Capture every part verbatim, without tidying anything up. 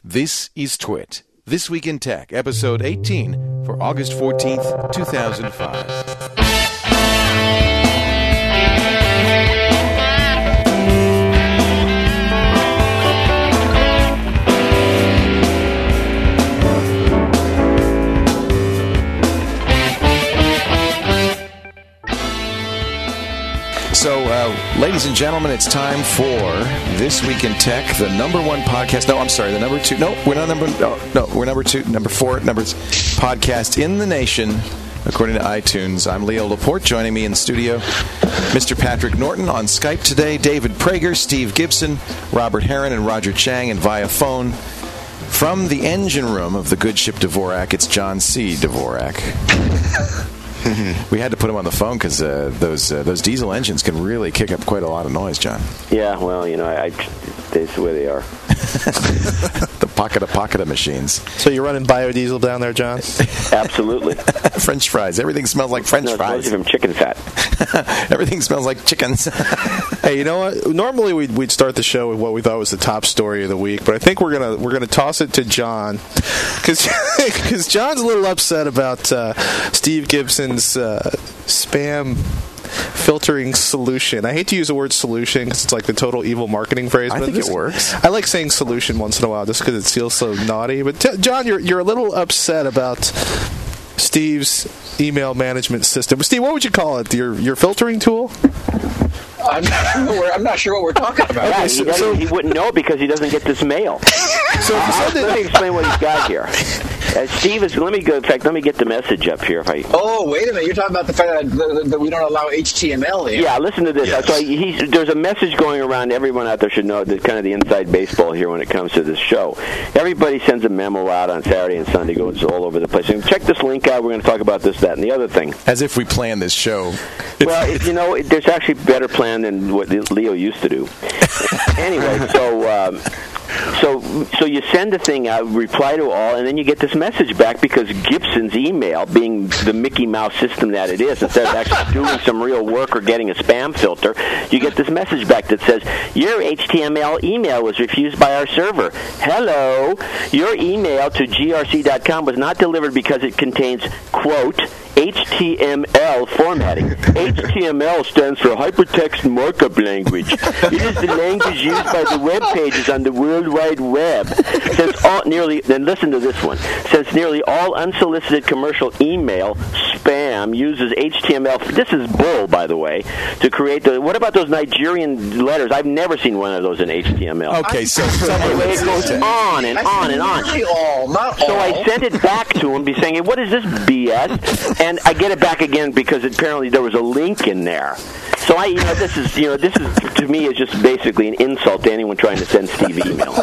This is Twit. This Week in Tech, episode eighteen for August fourteenth, two thousand five. So, uh, ladies and gentlemen, it's time for This Week in Tech, the number one podcast. No, I'm sorry, the number two. No, we're not number. No, no, we're number two, number four, number podcast in the nation, according to iTunes. I'm Leo Laporte. Joining me in the studio, Mister Patrick Norton on Skype today. David Prager, Steve Gibson, Robert Heron, and Roger Chang, and via phone from the engine room of the good ship Dvorak. It's John C. Dvorak. We had to put him on the phone because uh, those uh, those diesel engines can really kick up quite a lot of noise, John. Yeah, well, you know, I, I, that's the way they are. The pocket of pocket of machines. So you're running biodiesel down there, John? Absolutely. French fries. Everything smells like French no, fries. From chicken fat. Everything smells like chickens. Hey, you know what? Normally we'd, we'd start the show with what we thought was the top story of the week, but I think we're gonna we're gonna toss it to John because because John's a little upset about uh, Steve Gibson's uh, spam filtering solution. I hate to use the word solution because it's like the total evil marketing phrase. I but think this, it works. I like saying solution once in a while just because it feels so naughty. But t- John, you're you're a little upset about Steve's email management system. Steve, what would you call it? Your your filtering tool? I'm not sure. I'm not sure what we're talking about. Yeah, Okay, he, so- doesn't- so- he wouldn't know because he doesn't get this mail. So if you Uh, send it- let me explain what he's got here. Uh, Steve is. Let me go. In fact, let me get the message up here. If I. Oh, wait a minute. You're talking about the fact that, that, that we don't allow H T M L in. Yeah, listen to this. Yes. So he's, there's a message going around. Everyone out there should know the kind of the inside baseball here when it comes to this show. Everybody sends a memo out on Saturday and Sunday, goes all over the place. And check this link out. We're going to talk about this, that, and the other thing. As if we planned this show. Well, it, you know, it, there's actually a better plan than what Leo used to do. Anyway, so um, so so you send the thing out, reply to all, and then you get this message back because Gibson's email, being the Mickey Mouse system that it is, instead of actually doing some real work or getting a spam filter, you get this message back that says, your H T M L email was refused by our server. Hello, your email to G R C dot com was not delivered because it contains, quote, H T M L formatting. H T M L stands for Hypertext Markup Language. It is the language used by the web pages on the World Wide Web. Since all nearly, then listen to this one. Since nearly all unsolicited commercial email spam uses H T M L. This is bull, by the way. To create the. What about those Nigerian letters? I've never seen one of those in H T M L. Okay, so Anyway, it goes on and on and on. Really all, not So all. I sent it back to him, be saying, "What is this B S?" And I get it back again because apparently there was a link in there. So I, you know, this is, you know, this is to me is just basically an insult to anyone trying to send Steve email.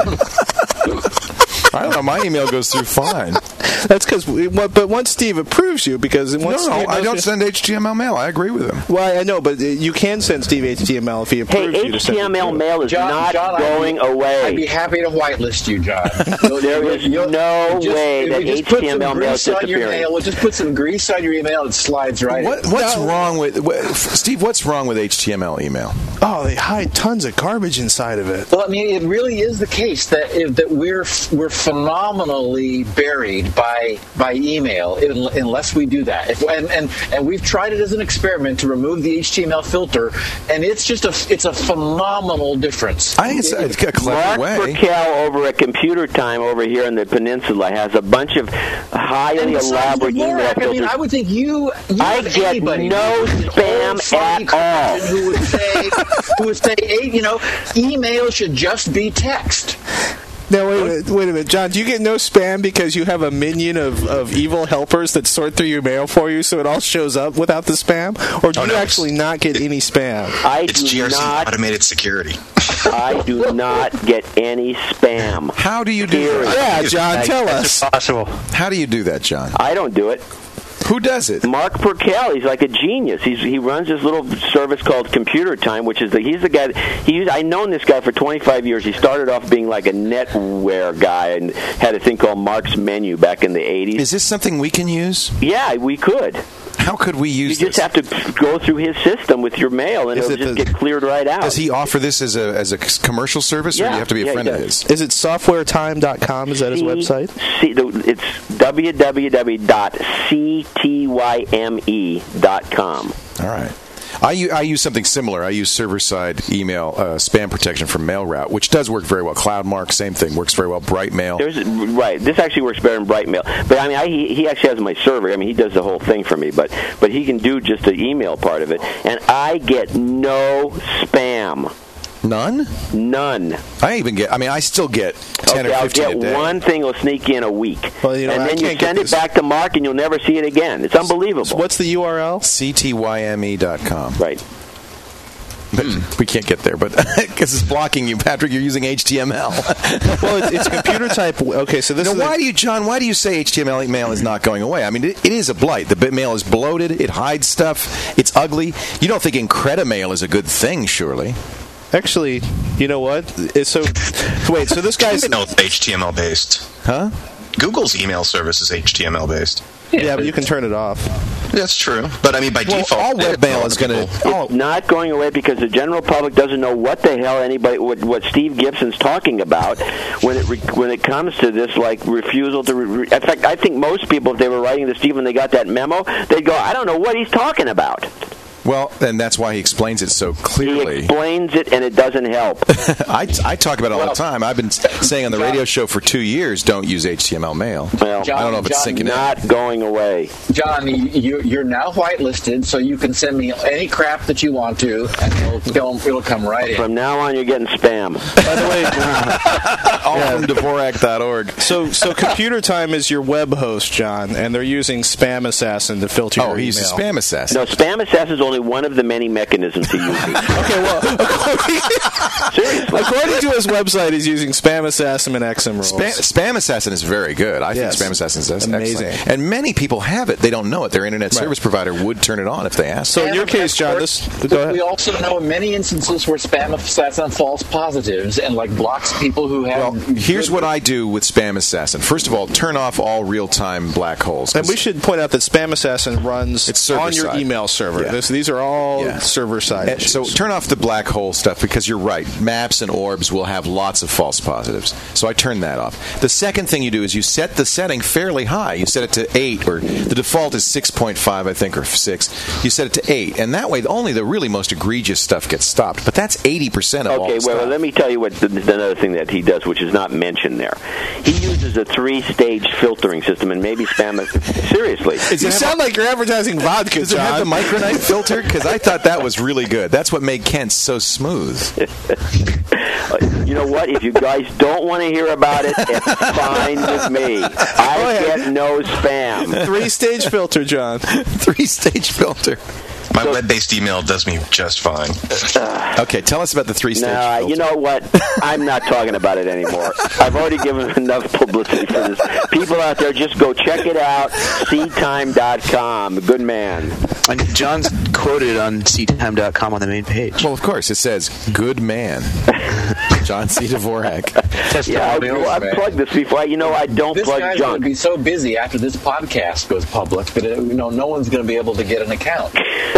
I don't know. My email goes through fine. That's because, but once Steve approves you, because No, once no, Steve I knows don't you- send H T M L mail. I agree with him. Well, I know, but you can send Steve H T M L if he Hey, approves you to H send T M it L to him. mail is John, not John, going I'd be, away. I'd be happy to whitelist you, John. You'll, There you'll- is you'll- no you'll just- way if that you just put H T M L some mail is grease on your disappearing. mail, we'll just put some grease on your email. It slides right What, in. what's wrong with what, Steve? What's wrong with H T M L email? Oh, they hide tons of garbage inside of it. Well, I mean, it really is the case that if, that we're we're phenomenally buried by by email in, unless we do that. If, and, and and we've tried it as an experiment to remove the H T M L filter, and it's just a it's a phenomenal difference. I think it's, it's a clever Mark way. Burkell over at Computer Time over here in the Peninsula has a bunch of highly And besides elaborate email Dvorak, I filters. mean, I would think you, you I have get anybody no who's an spam old funny at all. person Who would say, who would say, hey, you know, email should just be text. Now, wait a minute, wait a minute. John, do you get no spam because you have a minion of, of evil helpers that sort through your mail for you so it all shows up without the spam? Or do Oh, you no. actually not get any spam? I It's do G R C not. automated security. I do not get any spam. How do you do Period. that? Yeah, John, tell us. Possible. How do you do that, John? I don't do it. Who does it? Mark Burkell, he's like a genius. He's he runs this little service called Computer Time, which is the he's the guy. He used, I've known this guy for twenty-five years. He started off being like a netware guy and had a thing called Mark's Menu back in the eighties. Is this something we can use? Yeah, we could. How could we use You this? just have to go through his system with your mail, and Is it'll it just the- get cleared right out. Does he offer this as a as a commercial service, or Yeah, do you have to be a yeah, friend he of does. his? Is it software time dot com? Is that his C- website? C, the, it's w w w dot c t y m e dot com. All right. I, u- I use something similar. I use server-side email uh, spam protection from MailRoute, which does work very well. CloudMark, same thing, works very well. Brightmail. There's right. This actually works better than Brightmail. But I mean, I, he, he actually has my server. I mean, he does the whole thing for me. But but he can do just the email part of it, and I get no spam. None? None. I even get. I mean, I still get ten okay, or fifteen I'll a get day. one thing will sneak in a week, Well, you know, and I then you can't get send it this- back to Mark, and you'll never see it again. It's unbelievable. What's the U R L? C T Y M E dot com. Right. But we can't get there, but because it's blocking you, Patrick. You're using H T M L. Well, it's, it's computer type. Okay, so this Now, is why a- do you, John? Why do you say H T M L mail is not going away? I mean, it, it is a blight. The bit mail is bloated. It hides stuff. It's ugly. You don't think Incredimail is a good thing, surely? actually, you know what? It's so wait. So this guy's No, it's H T M L based. Huh? Google's email service is H T M L based. yeah, but you can turn it off. That's true, but I mean by Well, default, all webmail is going to. It's not going away because the general public doesn't know what the hell anybody, what, what Steve Gibson's talking about when it re, when it comes to this like refusal to. Re, in fact, I think most people, if they were writing to Steve when they got that memo, they'd go, "I don't know what he's talking about." Well, and that's why he explains it so He clearly. explains it, and it doesn't help. I, I talk about it all the time. I've been saying on the radio show for two years, don't use H T M L mail. Well, I don't know if it's John, sinking in. not going away. John, you, you're now whitelisted, so you can send me any crap that you want to, and it'll, it'll come right in. From now on, you're getting spam. By the way, All from Dvorak dot org. so so Computer Time is your web host, John, and they're using Spam Assassin to filter Oh, your he's a email. spam assassin. No, spam assassin is only one of the many mechanisms he uses. Okay, well, according, Seriously. according to his website, he's using Spam Assassin and X M rules. Spam, spam Assassin is very good. I Yes. think Spam Assassin is excellent. Amazing. And many people have it. They don't know it. Their internet Right. service provider would turn it on if they asked. So in And your of case, John, course, this go we ahead. also know many instances where spam assassin false positives and like blocks people who have. Well, here's what I do with Spam Assassin. First of all, turn off all real-time black holes. And we should point out that Spam Assassin runs It's server on your side. email server. Yeah. This, these are all Yeah. server side. And so turn off the black hole stuff because you're right. Maps and orbs will have lots of false positives. So I turn that off. The second thing you do is you set the setting fairly high. You set it to eight, or the default is six point five, I think, or six. You set it to eight, and that way only the really most egregious stuff gets stopped. But that's eighty percent of all Okay, the well, stuff. let me tell you what the, another thing that he does, which is not mentioned there. He uses a three-stage filtering system, and maybe spam it. Seriously. Does you it have sound like you're advertising vodka, Does it John. have the micronite filter? Because I thought that was really good. That's what made Kent so smooth. You know what? If you guys don't want to hear about it, it's fine with me. I Go ahead. get no spam. Three-stage filter, John. Three-stage filter. My web-based email does me just fine. Okay, tell us about the three-stage Nah, filter. you know what? I'm not talking about it anymore. I've already given enough publicity for this. People out there, just go check it out. C time dot com. Good man. And John's quoted on C time dot com on the main page. Well, of course, it says, good man. John C. Dvorak. Yeah, I've, Testimonials, I've man. plugged this before. You know, I don't This plug guy's going junk. to be so busy after this podcast goes public that uh, you know no one's going to be able to get an account.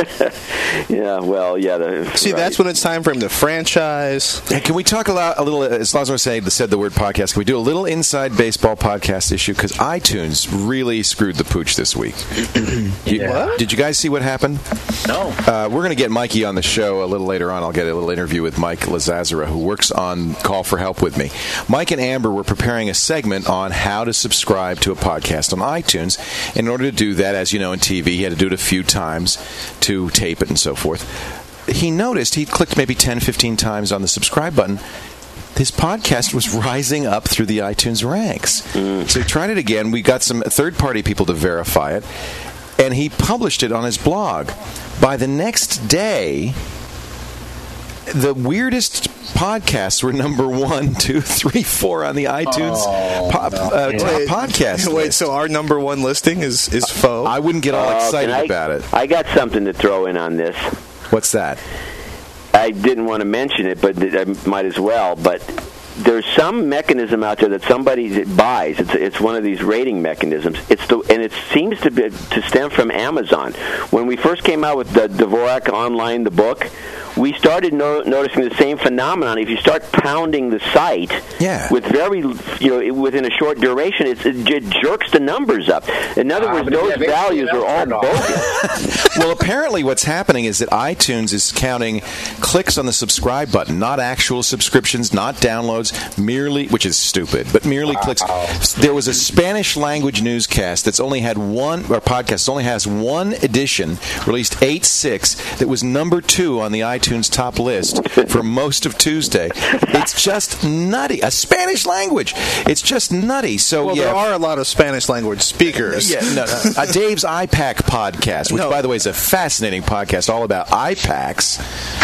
Yeah, well, yeah. The, See, right. that's when it's time for him to franchise. Hey, can we talk a, lot, a little, as long as we're saying, said the word podcast, can we do a little inside baseball podcast issue? Because iTunes really screwed the pooch this week. You- Yeah. Did you guys see what happened? No. Uh, we're going to get Mikey on the show a little later on. I'll get a little interview with Mike Lazazara, who works on Call for Help with me. Mike and Amber were preparing a segment on how to subscribe to a podcast on iTunes. In order to do that, as you know, in T V, he had to do it a few times to tape it and so forth. He noticed he clicked maybe ten, fifteen times on the subscribe button. His podcast was rising up through the iTunes ranks. So he tried it again. We got some third-party people to verify it, and he published it on his blog. By the next day, the weirdest podcasts were number one, two, three, four on the iTunes Oh, po- uh, top Wait, podcast. Wait, list. so our number one listing is is faux? I wouldn't get all Oh, excited can I, about it. I got something to throw in on this. What's that? I didn't want to mention it, but I might as well. But there's some mechanism out there that somebody buys. It's it's one of these rating mechanisms. It's the and it seems to be to stem from Amazon. When we first came out with the Dvorak Online, the book, we started no, noticing the same phenomenon. If you start pounding the site yeah. with very, you know, within a short duration, it's, it jerks the numbers up. In other uh, words, those values are all bogus. Well, apparently what's happening is that iTunes is counting clicks on the subscribe button, not actual subscriptions, not downloads, merely, which is stupid, but merely wow. clicks. There was a Spanish language newscast that's only had one, or podcast that's only has one edition, released eight six, that was number two on the iTunes top list for most of Tuesday. It's just nutty. A Spanish language. It's just nutty. So well, yeah, there are a lot of Spanish language speakers. Yeah, no, no. Uh, Dave's iPack podcast, which, no. by the way, is a fascinating podcast all about iPacks.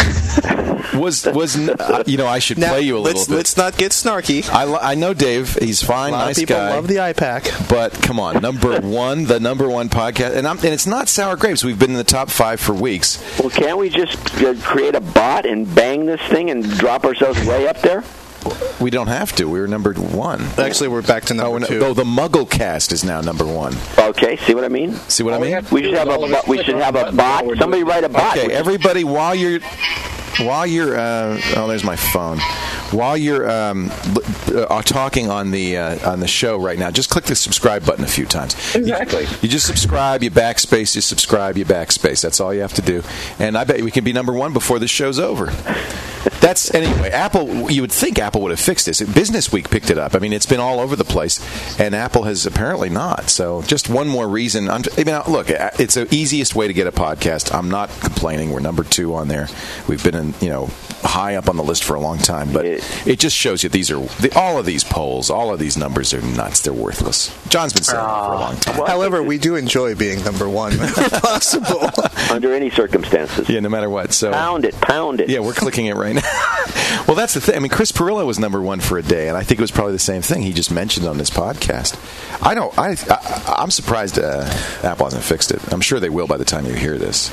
Was was uh, you know I should now, play you a little let's, bit. Let's not get snarky. I, I know Dave. He's fine, a lot nice of people guy. Love the iPack, but come on, number one, the number one podcast, and I'm, and it's not Sour Grapes. We've been in the top five for weeks. Well, can't we just uh, create a bot and bang this thing and drop ourselves way up there? We don't have to. We were number one. Actually, we're back to number oh, two. Though the Mugglecast is now number one. Okay, see what I mean? See what All I mean? We should have a we should have a bot. Somebody write a bot. Okay, everybody, while you're while you're uh, oh, there's my phone. While you're um, uh, talking on the uh, on the show right now, just click the subscribe button a few times. Exactly. You, you just subscribe, you backspace, you subscribe, you backspace. That's all you have to do. And I bet we can be number one before the show's over. That's anyway. Apple. You would think Apple would have fixed this. Business Week picked it up. I mean, it's been all over the place, and Apple has apparently not. So, just one more reason. I'm, I mean, look, it's the easiest way to get a podcast. I'm not complaining. We're number two on there. We've been in, you know, high up on the list for a long time, but it, it just shows you these are the, all of these polls, all of these numbers are nuts. They're worthless. John's been saying uh, that for a long time. Well, However, we do enjoy being number one if possible, under any circumstances. Yeah, no matter what. So pound it, pound it. Yeah, we're clicking it right now. Well, that's the thing. I mean, Chris Pirillo was number one for a day, and I think it was probably the same thing he just mentioned on this podcast. I don't. I, I I'm surprised uh, Apple hasn't fixed it. I'm sure they will by the time you hear this.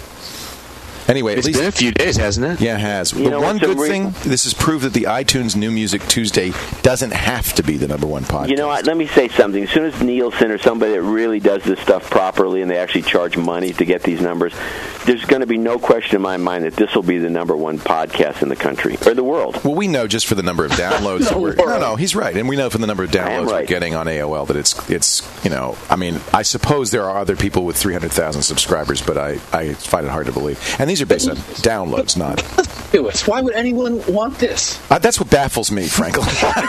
Anyway, it's at least, been a few days, hasn't it? Yeah, it has. You the know, one good re- thing, this has proved that the iTunes New Music Tuesday doesn't have to be the number one podcast. You know what? Let me say something. As soon as Nielsen or somebody that really does this stuff properly and they actually charge money to get these numbers, there's going to be no question in my mind that this will be the number one podcast in the country or the world. Well, we know just for the number of downloads. that we're, no, no, he's right. And we know from the number of downloads right. we're getting on A O L that it's, it's you know, I mean, I suppose there are other people with three hundred thousand subscribers, but I, I find it hard to believe. And these are based on downloads, not. Do it. Why would anyone want this? Uh, that's what baffles me, frankly.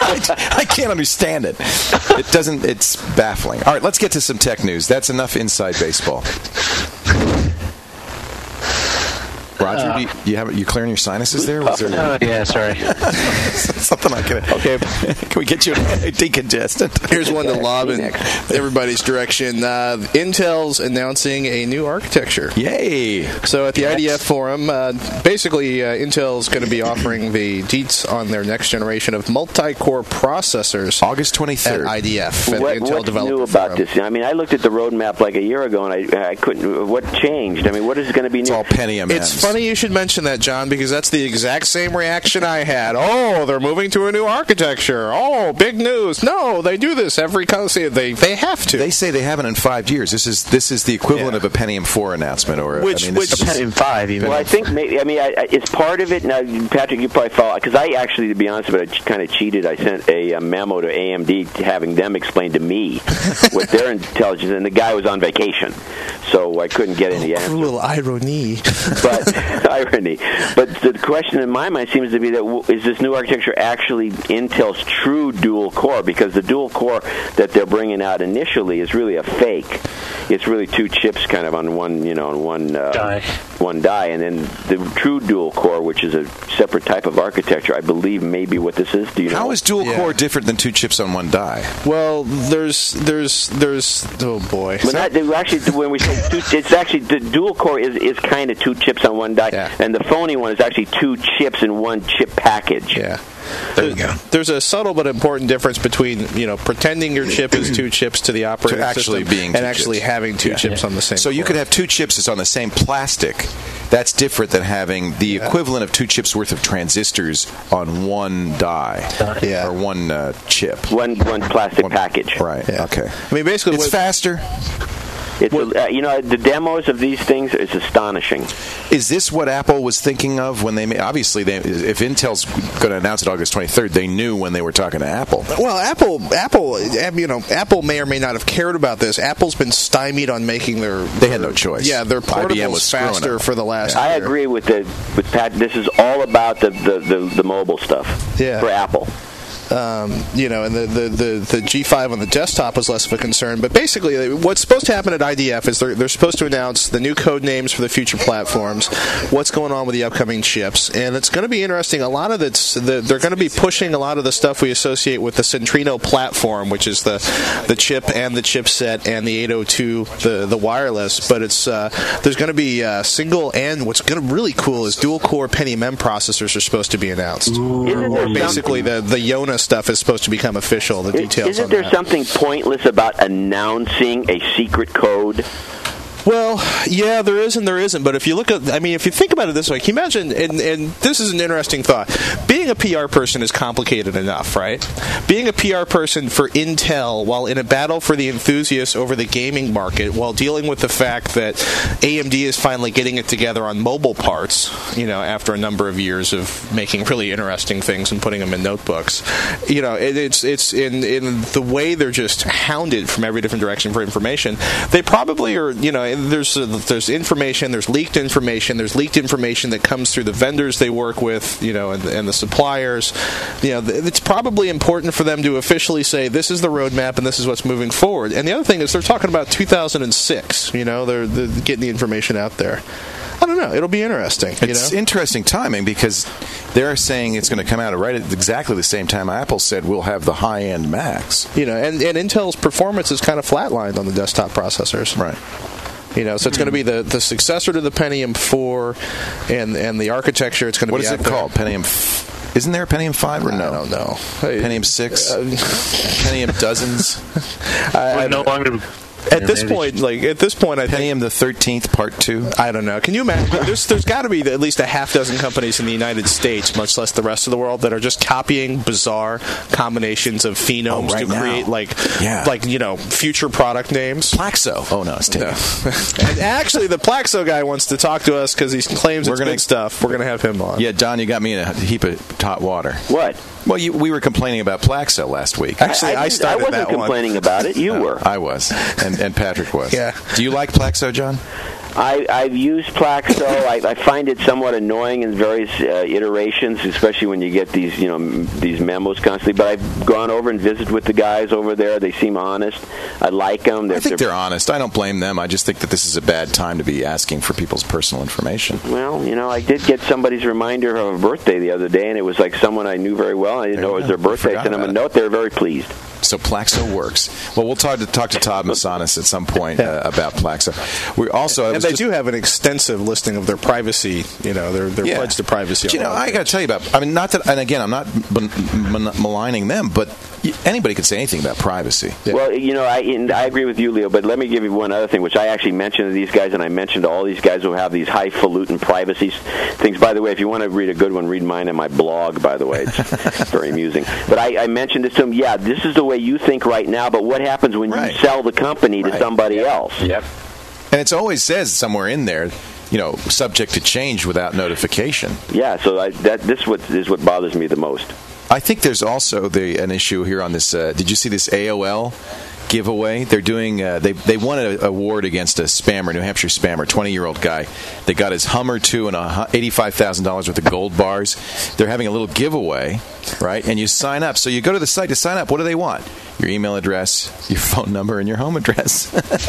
I, I can't understand it. It doesn't. It's baffling. All right, let's get to some tech news. That's enough inside baseball. Roger, uh, do you, you have you clearing your sinuses there? Was there oh, yeah, sorry. Something like that. Okay, can we get you a decongestant? Here's one to lob in everybody's direction. Uh, Intel's announcing a new architecture. Yay! So at the I D F forum, uh, basically uh, Intel's going to be offering the deets on their next generation of multi-core processors. August twenty-third at I D F. At what, the Intel what's Developer new about Forum. this? I mean, I looked at the roadmap like a year ago, and I, I couldn't. What changed? I mean, what is going to be new? It's all penny M Ms. It's funny you should mention that, John, because that's the exact same reaction I had. Oh, they're moving to a new architecture. Oh, big news. No, they do this every country. They they have to. They say they haven't in five years. This is this is the equivalent yeah. of a Pentium four announcement, or which I mean, which is, Pentium five. Even. Well, I think maybe. I mean, I, I, it's part of it. Now, Patrick, you probably follow because I actually, to be honest with you, I kind of cheated. I sent a, a memo to A M D having them explain to me what their intelligence, and the guy was on vacation, so I couldn't get any oh, answers. Cruel irony. But irony. But the question in my mind seems to be that is this new architecture actually Intel's true dual core? Because the dual core that they're bringing out initially is really a fake. It's really two chips kind of on one, you know, on one uh, die. one die, and then the true dual core, which is a separate type of architecture, I believe may be what this is. Do you know? How is dual yeah. core different than two chips on one die? Well, there's there's there's oh boy. When that, actually, when we say two, it's actually the dual core is, is kind of two chips on one die, yeah. and the phony one is actually two chips in one chip package. Yeah. There you go. There's a subtle but important difference between, you know, pretending your chip is two chips to the operating To actually system being and two actually chips. having two Yeah. chips on the same So you core. could have two chips that's on the same plastic. That's different than having the equivalent of two chips worth of transistors on one die. Yeah. Or one uh, chip. One one plastic One- package. Right. Yeah. Okay. I mean, basically, It's what, faster. It's a, uh, you know, the demos of these things is astonishing. Is this what Apple was thinking of when they made? Obviously, they, if Intel's going to announce it August twenty-third, they knew when they were talking to Apple. Well, Apple, Apple, you know, Apple may or may not have cared about this. Apple's been stymied on making their. They had no choice. Yeah, their I B M was portables screwing faster them. for the last. I year. agree with the with Pat. This is all about the the, the, the mobile stuff Yeah. for Apple. Um, you know, and the, the, the, the G five on the desktop was less of a concern. But basically, what's supposed to happen at I D F is they're, they're supposed to announce the new code names for the future platforms, what's going on with the upcoming chips, and it's going to be interesting. A lot of it's the, they're going to be pushing a lot of the stuff we associate with the Centrino platform, which is the the chip and the chipset and the eight oh two, the the wireless. But it's uh, there's going to be uh, single and what's going to really cool is dual core Pentium M processors are supposed to be announced. Isn't there Basically, the the Yona stuff is supposed to become official. The details. Isn't on there that. something pointless about announcing a secret code? Well, yeah, there is and there isn't. But if you look at, I mean, if you think about it this way, can you imagine? And, and this is an interesting thought. Being a P R person is complicated enough, right? Being a P R person for Intel while in a battle for the enthusiasts over the gaming market, while dealing with the fact that A M D is finally getting it together on mobile parts, you know, after a number of years of making really interesting things and putting them in notebooks, you know, it, it's it's in in the way they're just hounded from every different direction for information. They probably are, you know. There's uh, there's information, there's leaked information, there's leaked information that comes through the vendors they work with, you know, and, and the suppliers. You know, th- it's probably important for them to officially say this is the roadmap and this is what's moving forward. And the other thing is they're talking about two thousand six. You know, they're, they're getting the information out there. I don't know. It'll be interesting. You It's know? interesting timing because they're saying it's going to come out right at exactly the same time Apple said we'll have the high-end Macs. You know, and, and Intel's performance is kind of flatlined on the desktop processors. Right. You know, so it's going to be the, the successor to the Pentium four, and and the architecture. It's going to What be is out it there. called? Pentium. F- Isn't there a Pentium five or no? I don't know. Pentium six. Uh, Pentium dozens. I, I, no longer. at this point, like at this point, I think Pentium the thirteenth part two. I don't know. Can you imagine? There's there's got to be at least a half dozen companies in the United States, much less the rest of the world, that are just copying bizarre combinations of phenomes Oh, right to now. create like Yeah. like you know future product names. Plaxo. Oh no, it's No. taken. And actually, the Plaxo guy wants to talk to us because he claims We're it's gonna- good stuff. We're going to have him on. Yeah, Don, you got me in a heap of hot water. What? Well, you, we were complaining about Plaxo last week. Actually, I, didn't- started I wasn't that one. complaining about it. You were. I was, and, and Patrick was. Yeah. Do you like Plaxo, John? I, I've used Plaxo. I, I find it somewhat annoying in various uh, iterations, especially when you get these, you know, m- these memos constantly. But I've gone over and visited with the guys over there. They seem honest. I like them. They're, I think they're honest. I don't blame them. I just think that this is a bad time to be asking for people's personal information. Well, you know, I did get somebody's reminder of a birthday the other day, and it was like someone I knew very well. I didn't There know you it was their go. birthday. I Forgot sent them a about it. note. They were very pleased. So Plaxo works. Well, we'll talk to talk to Todd Masanis at some point uh, about Plaxo. We also, I And was they just- do have an extensive listing of their privacy. You know, their their Yeah. pledge to privacy. But, you on know, all I that. got to tell you about. I mean, not that. And again, I'm not ben- ben- maligning them, but y- anybody could say anything about privacy. Yeah. Well, you know, I and I agree with you, Leo, but let me give you one other thing, which I actually mentioned to these guys, and I mentioned to all these guys who have these highfalutin privacy things. By the way, if you want to read a good one, read mine on my blog, by the way. It's very amusing. But I, I mentioned this to them, yeah, this is the way you think right now, but what happens when Right. you sell the company to Right. somebody else? Yep. And it always says somewhere in there, you know, subject to change without notification. Yeah, so I, that this what is what bothers me the most. I think there's also the an issue here on this. Uh, did you see this A O L giveaway? They're doing. Uh, they they won an award against a spammer, New Hampshire spammer, twenty-year-old guy. They got his Hummer two and a eighty-five thousand dollars worth of gold bars. They're having a little giveaway, right? And you sign up. So you go to the site to sign up. What do they want? Your email address, your phone number, and your home address.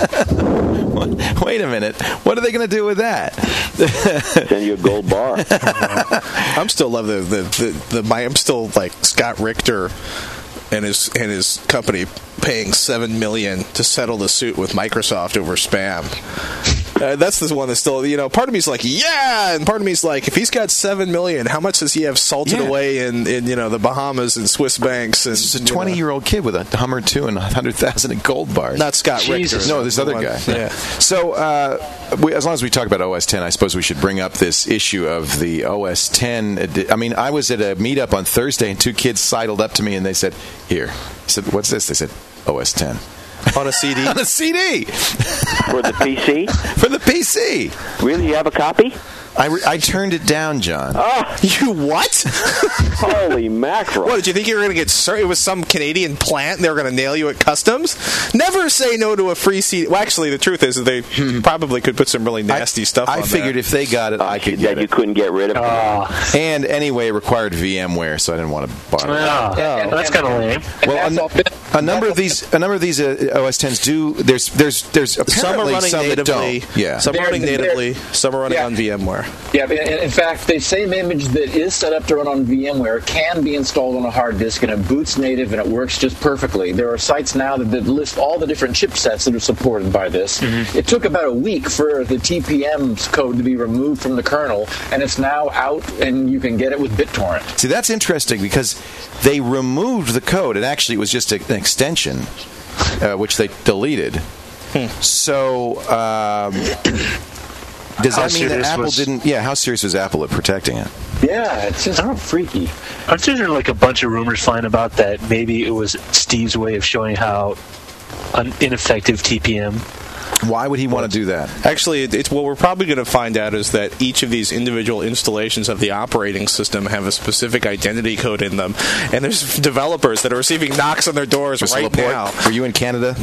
Wait a minute. What are they going to do with that? Send you a gold bar. I'm still love the the, the the my I'm still like Scott Richter and his and his company paying seven million to settle the suit with Microsoft over spam. Uh, that's the one that's still, you know, part of me's like, yeah, and part of me's like, if he's got seven million, how much does he have salted Yeah. away in, in, you know, the Bahamas and Swiss banks? And This is a you know, twenty-year-old kid with a Hummer two and one hundred thousand in gold bars. Not Scott Jesus. Richter. No, this the other one- guy. Yeah. So, uh, we, as long as we talk about O S ten, I suppose we should bring up this issue of the O S ten. edi- I mean, I was at a meetup on Thursday, and two kids sidled up to me, and they said, "Here." I said, "What's this?" They said, "O S ten." On a C D. On a C D For the P C? for the P C. Really, you have a copy? I, re- I turned it down, John. Oh, You what? holy mackerel. What, did you think you were going to get ser- it was some Canadian plant and they were going to nail you at customs? Never say no to a free C D. Well, actually, the truth is that they probably could put some really nasty I, stuff I on figured there. if they got it, I could that get you it. couldn't get rid of. And anyway, it required VMware, so I didn't want to bother. Oh, And- that's kind of lame. And Well, that's a, all been- a number of these, a number of these uh, O S tens do. There's, there's, there's apparently Some are running some that natively. don't. Yeah. Some are They're- running they're- natively. Some are running Yeah. on VMware. Yeah, in, in fact, the same image that is set up to run on VMware can be installed on a hard disk, and it boots native, and it works just perfectly. There are sites now that, that list all the different chipsets that are supported by this. Mm-hmm. It took about a week for the T P M's code to be removed from the kernel, and it's now out, and you can get it with BitTorrent. See, that's interesting because they removed the code, and actually it was just a, an extension, uh, which they deleted. So, um, does How that mean that serious Apple was- didn't? Yeah, how serious was Apple at protecting it? Yeah, it's just freaky. Aren't there like a bunch of rumors flying about that maybe it was Steve's way of showing how un- ineffective T P M? Why would he want to do that? Actually, it- it's what we're probably going to find out is that each of these individual installations of the operating system have a specific identity code in them, and there's developers that are receiving knocks on their doors Mister right Laporte, now were you in Canada?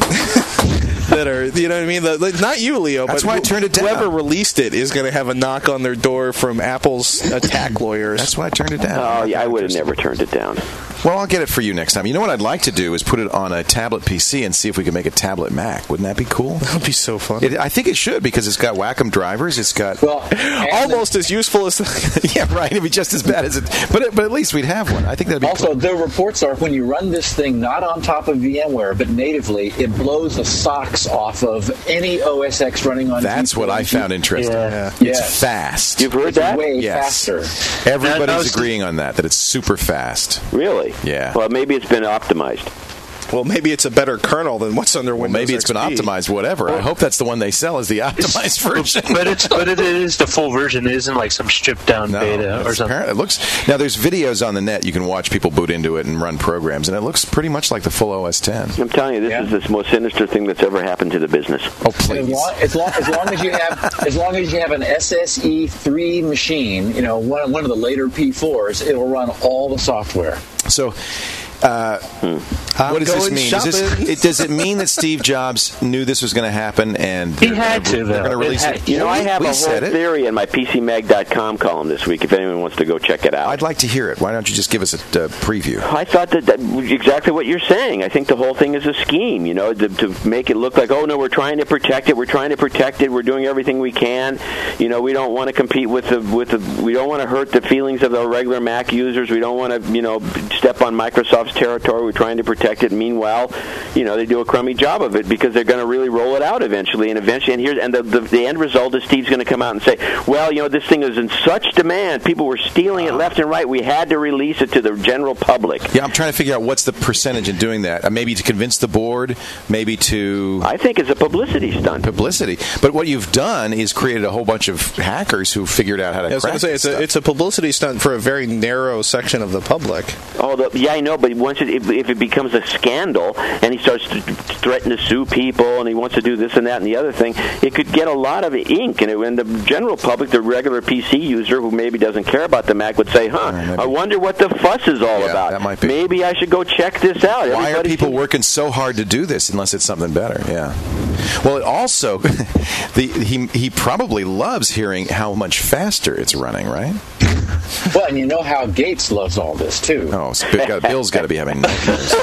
that are, you know what I mean? The, the- not you, Leo, That's but why I who- turned it down. whoever released it is going to have a knock on their door from Apple's attack lawyers. That's why I turned it down. Oh, yeah, I would have never turned it down. Well, I'll get it for you next time. You know what I'd like to do is put it on a tablet P C and see if we can make a tablet Mac. Wouldn't that be cool? That would be so fun. It, I think it should because it's got Wacom drivers. It's got Well, and Almost as useful as yeah, right. It'd be just as bad as it, but it, but at least we'd have one. I think that'd be Also, cool. the reports are when you run this thing not on top of VMware but natively, it blows the socks off of any O S X running on. That's G P U. what I found interesting. Yeah. It's Yes. fast. You've heard It's that? way Yes. faster. Everybody's That- that was- agreeing on that. That it's super fast. Really? Yeah. Well, maybe it's been optimized. well, maybe it's a better kernel than what's under Well, Windows. maybe it's been X P. optimized. Whatever. I hope that's the one they sell as the optimized version. But it's but it is the full version. It isn't like some stripped down No, beta or it's something. apparent- It looks now. There's videos on the net. You can watch people boot into it and run programs, and it looks pretty much like the full O S ten. I'm telling you, this Yeah. is the most sinister thing that's ever happened to the business. Oh, As please. long, as long as long as you have as long as you have an S S E three machine, you know, one one of the later P fours, it will run all the software. So, uh, what does this going mean? Does, this, shopping. it, does it mean that Steve Jobs knew this was going to happen and He they're had gonna, to, They're though. going to It release had- it. You know, I have we a whole said it. theory in my P C mag dot com column this week if anyone wants to go check it out. I'd like to hear it. Why don't you just give us a uh, preview? I thought that, that exactly what you're saying. I think the whole thing is a scheme, you know, to, to make it look like, oh, no, we're trying to protect it. We're trying to protect it. We're doing everything we can. You know, we don't want to compete with the, with the, we don't want to hurt the feelings of the regular Mac users. We don't want to, you know, step on Microsoft's territory. We're trying to protect it. Meanwhile, you know, they do a crummy job of it because they're going to really roll it out eventually. And eventually, and here's, and the, the, the end result is Steve's going to come out and say, well, you know, this thing is in such demand. People were stealing it left and right. We had to release it to the general public. Yeah, I'm trying to figure out what's the percentage in doing that. Uh, maybe to convince the board, maybe to I think it's a publicity stunt. publicity. But what you've done is created a whole bunch of hackers who figured out how to I was going crack to say this it's a, stuff. it's a publicity stunt for a very narrow section of the public. Oh, the, yeah, I know, but once it, if, if it becomes a scandal and he starts to threaten to sue people and he wants to do this and that and the other thing, it could get a lot of ink. And, it, and the general public, the regular P C user who maybe doesn't care about the Mac, would say, huh, maybe. I wonder what the fuss is all Yeah, about. that might be. Maybe I should go check this out. Why are Everybody people seems- working so hard to do this unless it's something better? Yeah. Well, it also, the, he he probably loves hearing how much faster it's running, right? Well, and you know how Gates loves all this too. Oh, so Bill- Bill's got to be having nightmares.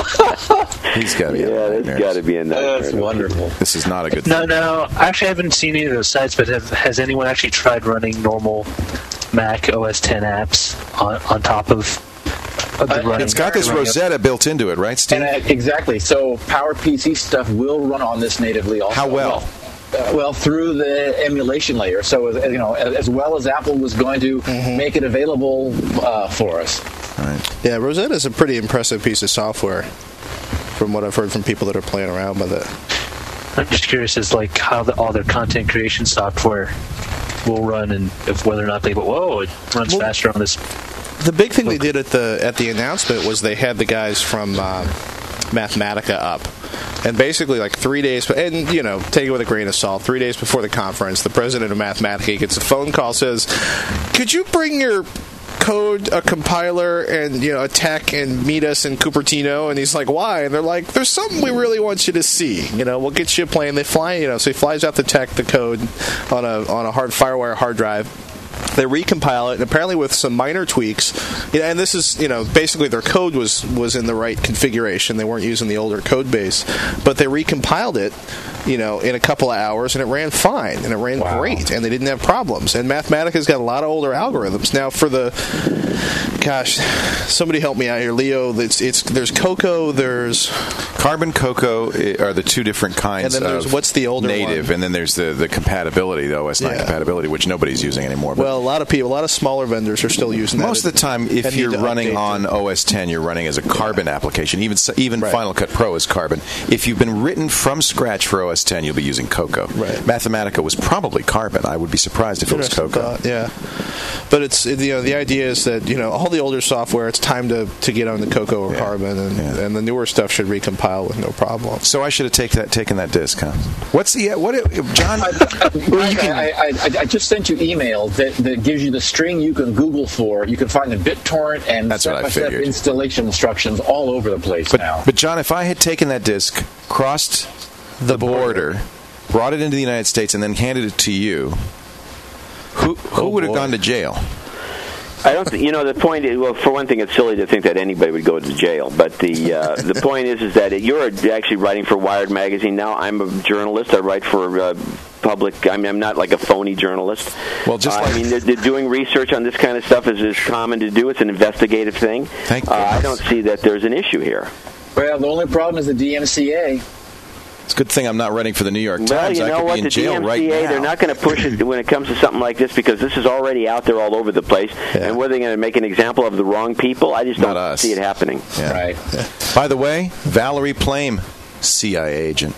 He's got to be having Yeah, nightmares. there's got to be a nightmare. That's wonderful. This is not a good No, thing. no. Actually, I haven't seen any of those sites, but have, has anyone actually tried running normal Mac O S ten apps on, on top of, of the Uh, running? It's got this running- Rosetta built into it, right, Steve? And uh, exactly. So PowerPC stuff will run on this natively also. How well? Uh, well, through the emulation layer. So, as, you know, as, as well as Apple was going to mm-hmm. make it available uh, for us. Right. Yeah, Rosetta is a pretty impressive piece of software, from what I've heard from people that are playing around with it. I'm just curious as like how the, all their content creation software will run, and if whether or not they go, whoa, it runs well, faster on this. The big thing they did at the at the announcement was they had the guys from uh, Mathematica up. And basically, like three days, and you know, take it with a grain of salt. Three days before the conference, the president of Mathematica gets a phone call, says, "Could you bring your code, a compiler, and you know, a tech, and meet us in Cupertino?" And he's like, "Why?" And they're like, "There's something we really want you to see. You know, we'll get you a plane." They fly, you know, so he flies out the tech, the code, on a on a hard FireWire hard drive. They recompile it, and apparently with some minor tweaks, you know, and this is, you know, basically their code was, was in the right configuration. They weren't using the older code base, but they recompiled it, you know, in a couple of hours, and it ran fine, and it ran wow. great, and they didn't have problems. And Mathematica's got a lot of older algorithms. Now, for the, gosh, somebody help me out here, Leo. It's it's there's Cocoa, there's Carbon, Cocoa are the two different kinds. And then there's of what's the older native, one? and then there's the the compatibility, the O S nine yeah. compatibility, which nobody's using anymore. But well, a lot of people, a lot of smaller vendors are still using that. Most of the time, if you're running on them. O S ten, you're running as a Carbon yeah. application. Even even right. Final Cut Pro is Carbon. If you've been written from scratch for O S ten, you'll be using Cocoa. Right. Mathematica was probably Carbon. I would be surprised if it was Cocoa. Thought, yeah, but it's you know the idea is that you know all the older software, it's time to, to get on the Cocoa or yeah. Carbon, and, yeah. and the newer stuff should recompile with no problem. So I should have take that, taken that disk, huh? What's the what? John, I, I, I, I, I just sent you email that, that gives you the string you can Google for. You can find the BitTorrent and step-by-step installation instructions all over the place but, now. But John, if I had taken that disk, crossed the border, border, brought it into the United States, and then handed it to you, who who oh, would have gone to jail? I don't. Th- you know, the point is, well, for one thing, it's silly to think that anybody would go to jail. But the uh, the point is, is that you're actually writing for Wired magazine now. I'm a journalist. I write for uh, public. I mean, I'm not like a phony journalist. Well, just uh, like I mean, they're, they're doing research on this kind of stuff is, is common to do. It's an investigative thing. Thank uh, I don't see that there's an issue here. Well, the only problem is the D M C A. It's a good thing I'm not running for the New York Times. Well, you I know could what? be in The jail D M C A, right now. they're not going to push it when it comes to something like this because this is already out there all over the place. Yeah. And whether they're going to make an example of the wrong people, I just not don't us. see it happening. Yeah. Right. Yeah. By the way, Valerie Plame, C I A agent.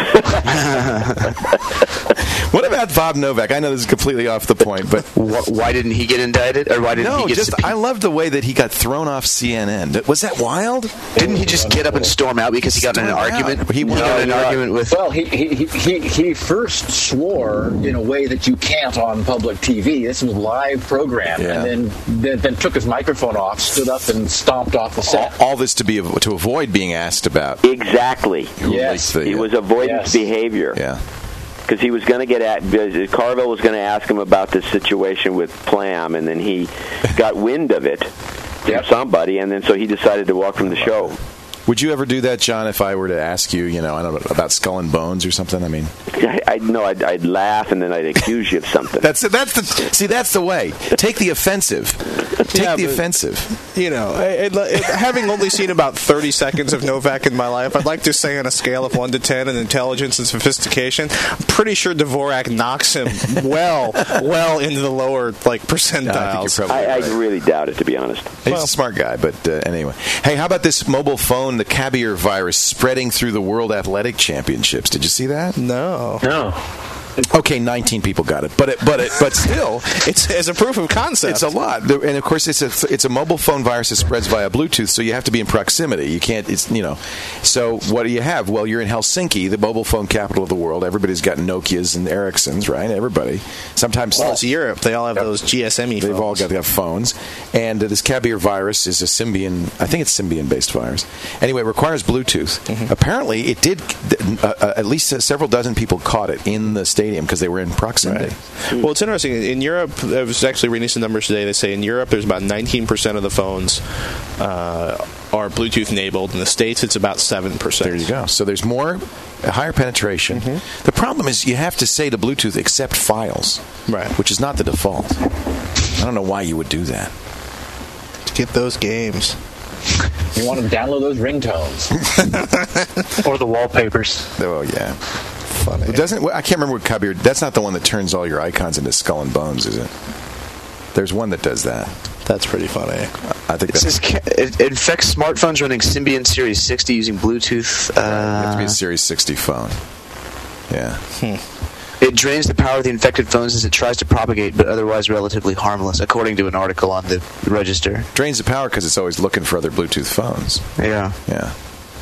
What about Bob Novak? I know this is completely off the point, but why didn't he get indicted, or why didn't no, he get? just I love the way that he got thrown off C N N. Was that wild? Didn't he just get up and storm out because he got in an argument? He, he got in an argument with. Well, he, he he he first swore in a way that you can't on public T V. This was live program, yeah. and then, then then took his microphone off, stood up, and stomped off the set. All, all this to be to avoid being asked about. Exactly. Yes. It was avoidance yes. behavior. Yeah. Because he was going to get at Carville was going to ask him about this situation with Plam, and then he got wind of it from yep. somebody, and then so he decided to walk from the show. Would you ever do that, John, if I were to ask you, you know, I don't know, about Skull and Bones or something? I mean, I, I no, I'd, I'd laugh and then I'd accuse you of something. that's that's the see, that's the way. Take the offensive. Take yeah, the but, offensive. You know, it, it, having only seen about thirty seconds of Novak in my life, I'd like to say on a scale of one to ten in intelligence and sophistication, I'm pretty sure Dvorak knocks him well, well into the lower like percentiles. No, I, I, right. I really doubt it, to be honest. He's well, a smart guy, but uh, anyway. Hey, how about this mobile phone? The Kabir virus spreading through the World Athletic Championships. Did you see that? No. No. Okay, nineteen people got it, but it, but it, but still, it's as a proof of concept. It's a lot, and of course, it's a it's a mobile phone virus that spreads via Bluetooth, so you have to be in proximity. You can't, it's you know. So what do you have? Well, you're in Helsinki, the mobile phone capital of the world. Everybody's got Nokias and Ericssons, right? Everybody. Sometimes well, it's Europe. They all have yep. those G S M E. They've phones. all got, got phones, and uh, this Kabir virus is a Symbian. I think it's Symbian-based virus. Anyway, it requires Bluetooth. Mm-hmm. Apparently, it did. Uh, uh, at least uh, several dozen people caught it in the stadium because they were in proximity. Right. Well, it's interesting. In Europe, I was actually reading some numbers today. They say in Europe, there's about nineteen percent of the phones uh, are Bluetooth enabled. In the States, it's about seven percent. There you go. So there's more, a higher penetration. Mm-hmm. The problem is you have to say to Bluetooth, accept files, right? Which is not the default. I don't know why you would do that. To get those games. You want to download those ringtones. Or the wallpapers. Oh, yeah. funny. It doesn't I can't remember what Cubby. That's not the one that turns all your icons into skull and bones, is it? There's one that does that. That's pretty funny. I think It that's says ca- it, it infects smartphones running Symbian Series sixty using Bluetooth. you have to be Uh, a Series sixty phone. Yeah. it drains the power of the infected phones as it tries to propagate, but otherwise relatively harmless, according to an article on the register. Drains the power because it's always looking for other Bluetooth phones. Yeah. Yeah.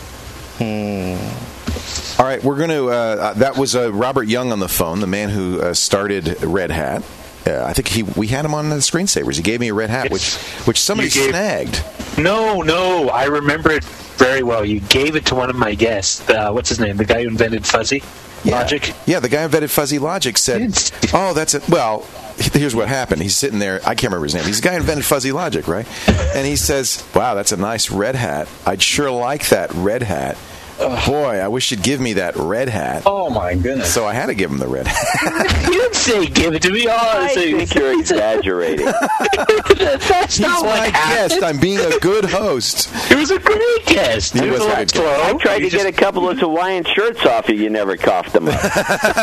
All right, we're going to. Uh, uh, that was uh, Robert Young on the phone, the man who uh, started Red Hat. Uh, I think he we had him on the screensavers. He gave me a Red Hat, which which somebody You gave- snagged. No, no, I remember it very well. You gave it to one of my guests. Uh, what's his name? The guy who invented Fuzzy Yeah. Logic. Yeah, the guy who invented Fuzzy Logic said, It's- "Oh, that's it." Well, here's what happened. He's sitting there. I can't remember his name. He's the guy who invented Fuzzy Logic, right? And he says, "Wow, that's a nice Red Hat. I'd sure like that Red Hat. Boy, I wish you'd give me that Red Hat." Oh my goodness! So I had to give him the Red Hat. You didn't say give it to me. Oh, I say, think you're exaggerating. That's He's not what my happened. guest. I'm being a good host. It was a great guest. He It was a a lot good slow. I tried You to just- get a couple of Hawaiian shirts off you. You never coughed them up.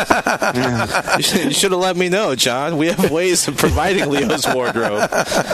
You should, you should have let me know, John. We have ways of providing Leo's wardrobe.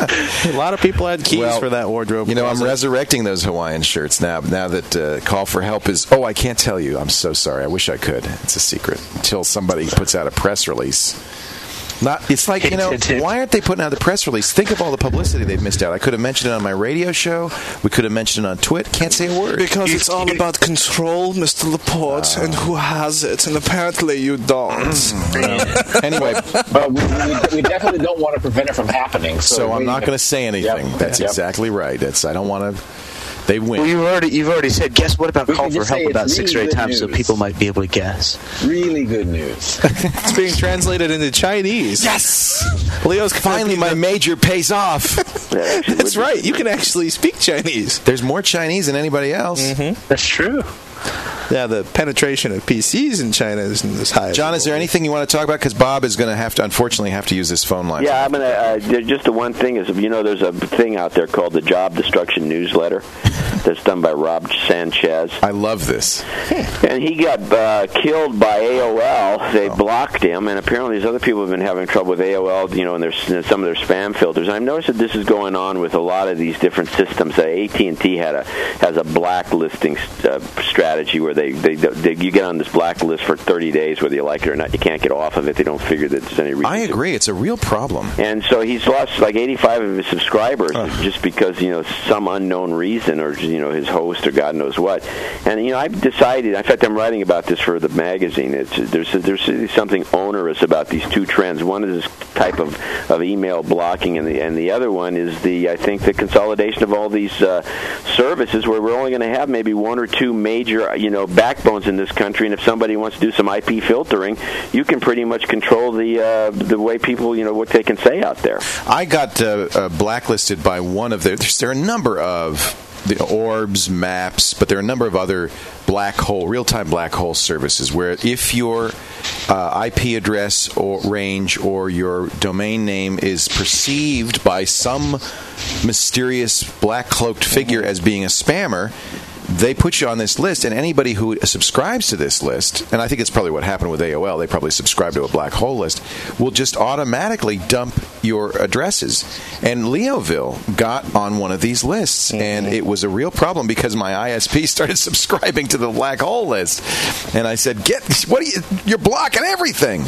A lot of people had keys Well, for that wardrobe. You know, I'm closet. resurrecting those Hawaiian shirts now. Now that uh, call for help is. Oh, I can't tell you. I'm so sorry. I wish I could. It's a secret until somebody puts out a press release. Not. It's like, you know, Hint, hint, hint. why aren't they putting out the press release? Think of all the publicity they've missed out. I could have mentioned it on my radio show. We could have mentioned it on Twit. Can't say a word. Because it's all about control, Mister Laporte, and who has it, and apparently you don't. Anyway, But we, we, we definitely don't want to prevent it from happening. So, so I'm we- not going to say anything. Yep. That's Yep. exactly right. That's. I don't want to. They win. Well, you've already you've already said. Guess what about We call can for just help say it's about six or really eight good times, so news. people might be able to guess. Really good news. It's being translated into Chinese. Yes. Leo's Finally, my major pays off. That actually That's would be- right. You can actually speak Chinese. There's more Chinese than anybody else. That's true. Yeah, the penetration of P Cs in China isn't as high. as John, it is there will be. anything you want to talk about? Because Bob is going to have to, unfortunately, have to use this phone line. Yeah, I'm gonna. Uh, there- just the one thing is, you know, there's a thing out there called the Job Destruction Newsletter that's done by Rob Sanchez, I love this. and he got uh, killed by A O L. They blocked him, and apparently these other people have been having trouble with A O L, you know, in their in some of their spam filters. I've noticed that this is going on with a lot of these different systems. Uh, A T and T had a has a blacklisting uh, strategy where they, they they you get on this blacklist for thirty days, whether you like it or not. You can't get off of it. They don't figure that there's any reason. I to. agree. It's a real problem. And so he's lost like eighty-five of his subscribers just because, you know, some unknown reason, or, you know, his host or God knows what. And, you know, I've decided, in fact, I'm writing about this for the magazine. It's, there's there's something onerous about these two trends. One is this type of, of email blocking, and the and the other one is the, I think, the consolidation of all these uh, services, where we're only going to have maybe one or two major, you know, backbones in this country. And if somebody wants to do some I P filtering, you can pretty much control the uh, the way people, you know, what they can say out there. I got uh, uh, blacklisted by one of their. There's, there are a number of the Orbs, Maps, but there are a number of other black hole, real-time black hole services where if your uh, I P address or range or your domain name is perceived by some mysterious black-cloaked figure as being a spammer, they put you on this list, and anybody who subscribes to this list, and I think it's probably what happened with A O L, they probably subscribe to a black hole list, will just automatically dump your addresses. And Leoville got on one of these lists, mm-hmm. and it was a real problem because my I S P started subscribing to the black hole list. And I said, "Get what are you? You're blocking everything."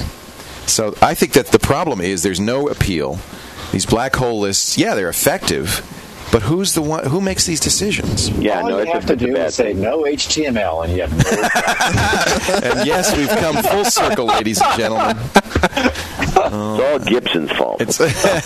So I think that the problem is there's no appeal. These black hole lists, yeah, they're effective. But who's the one who makes these decisions? Yeah, All no, you it's have a, to it's a do bad is say thing. no H T M L, and you have no. And yes, we've come full circle, ladies and gentlemen. It's all Gibson's fault. It's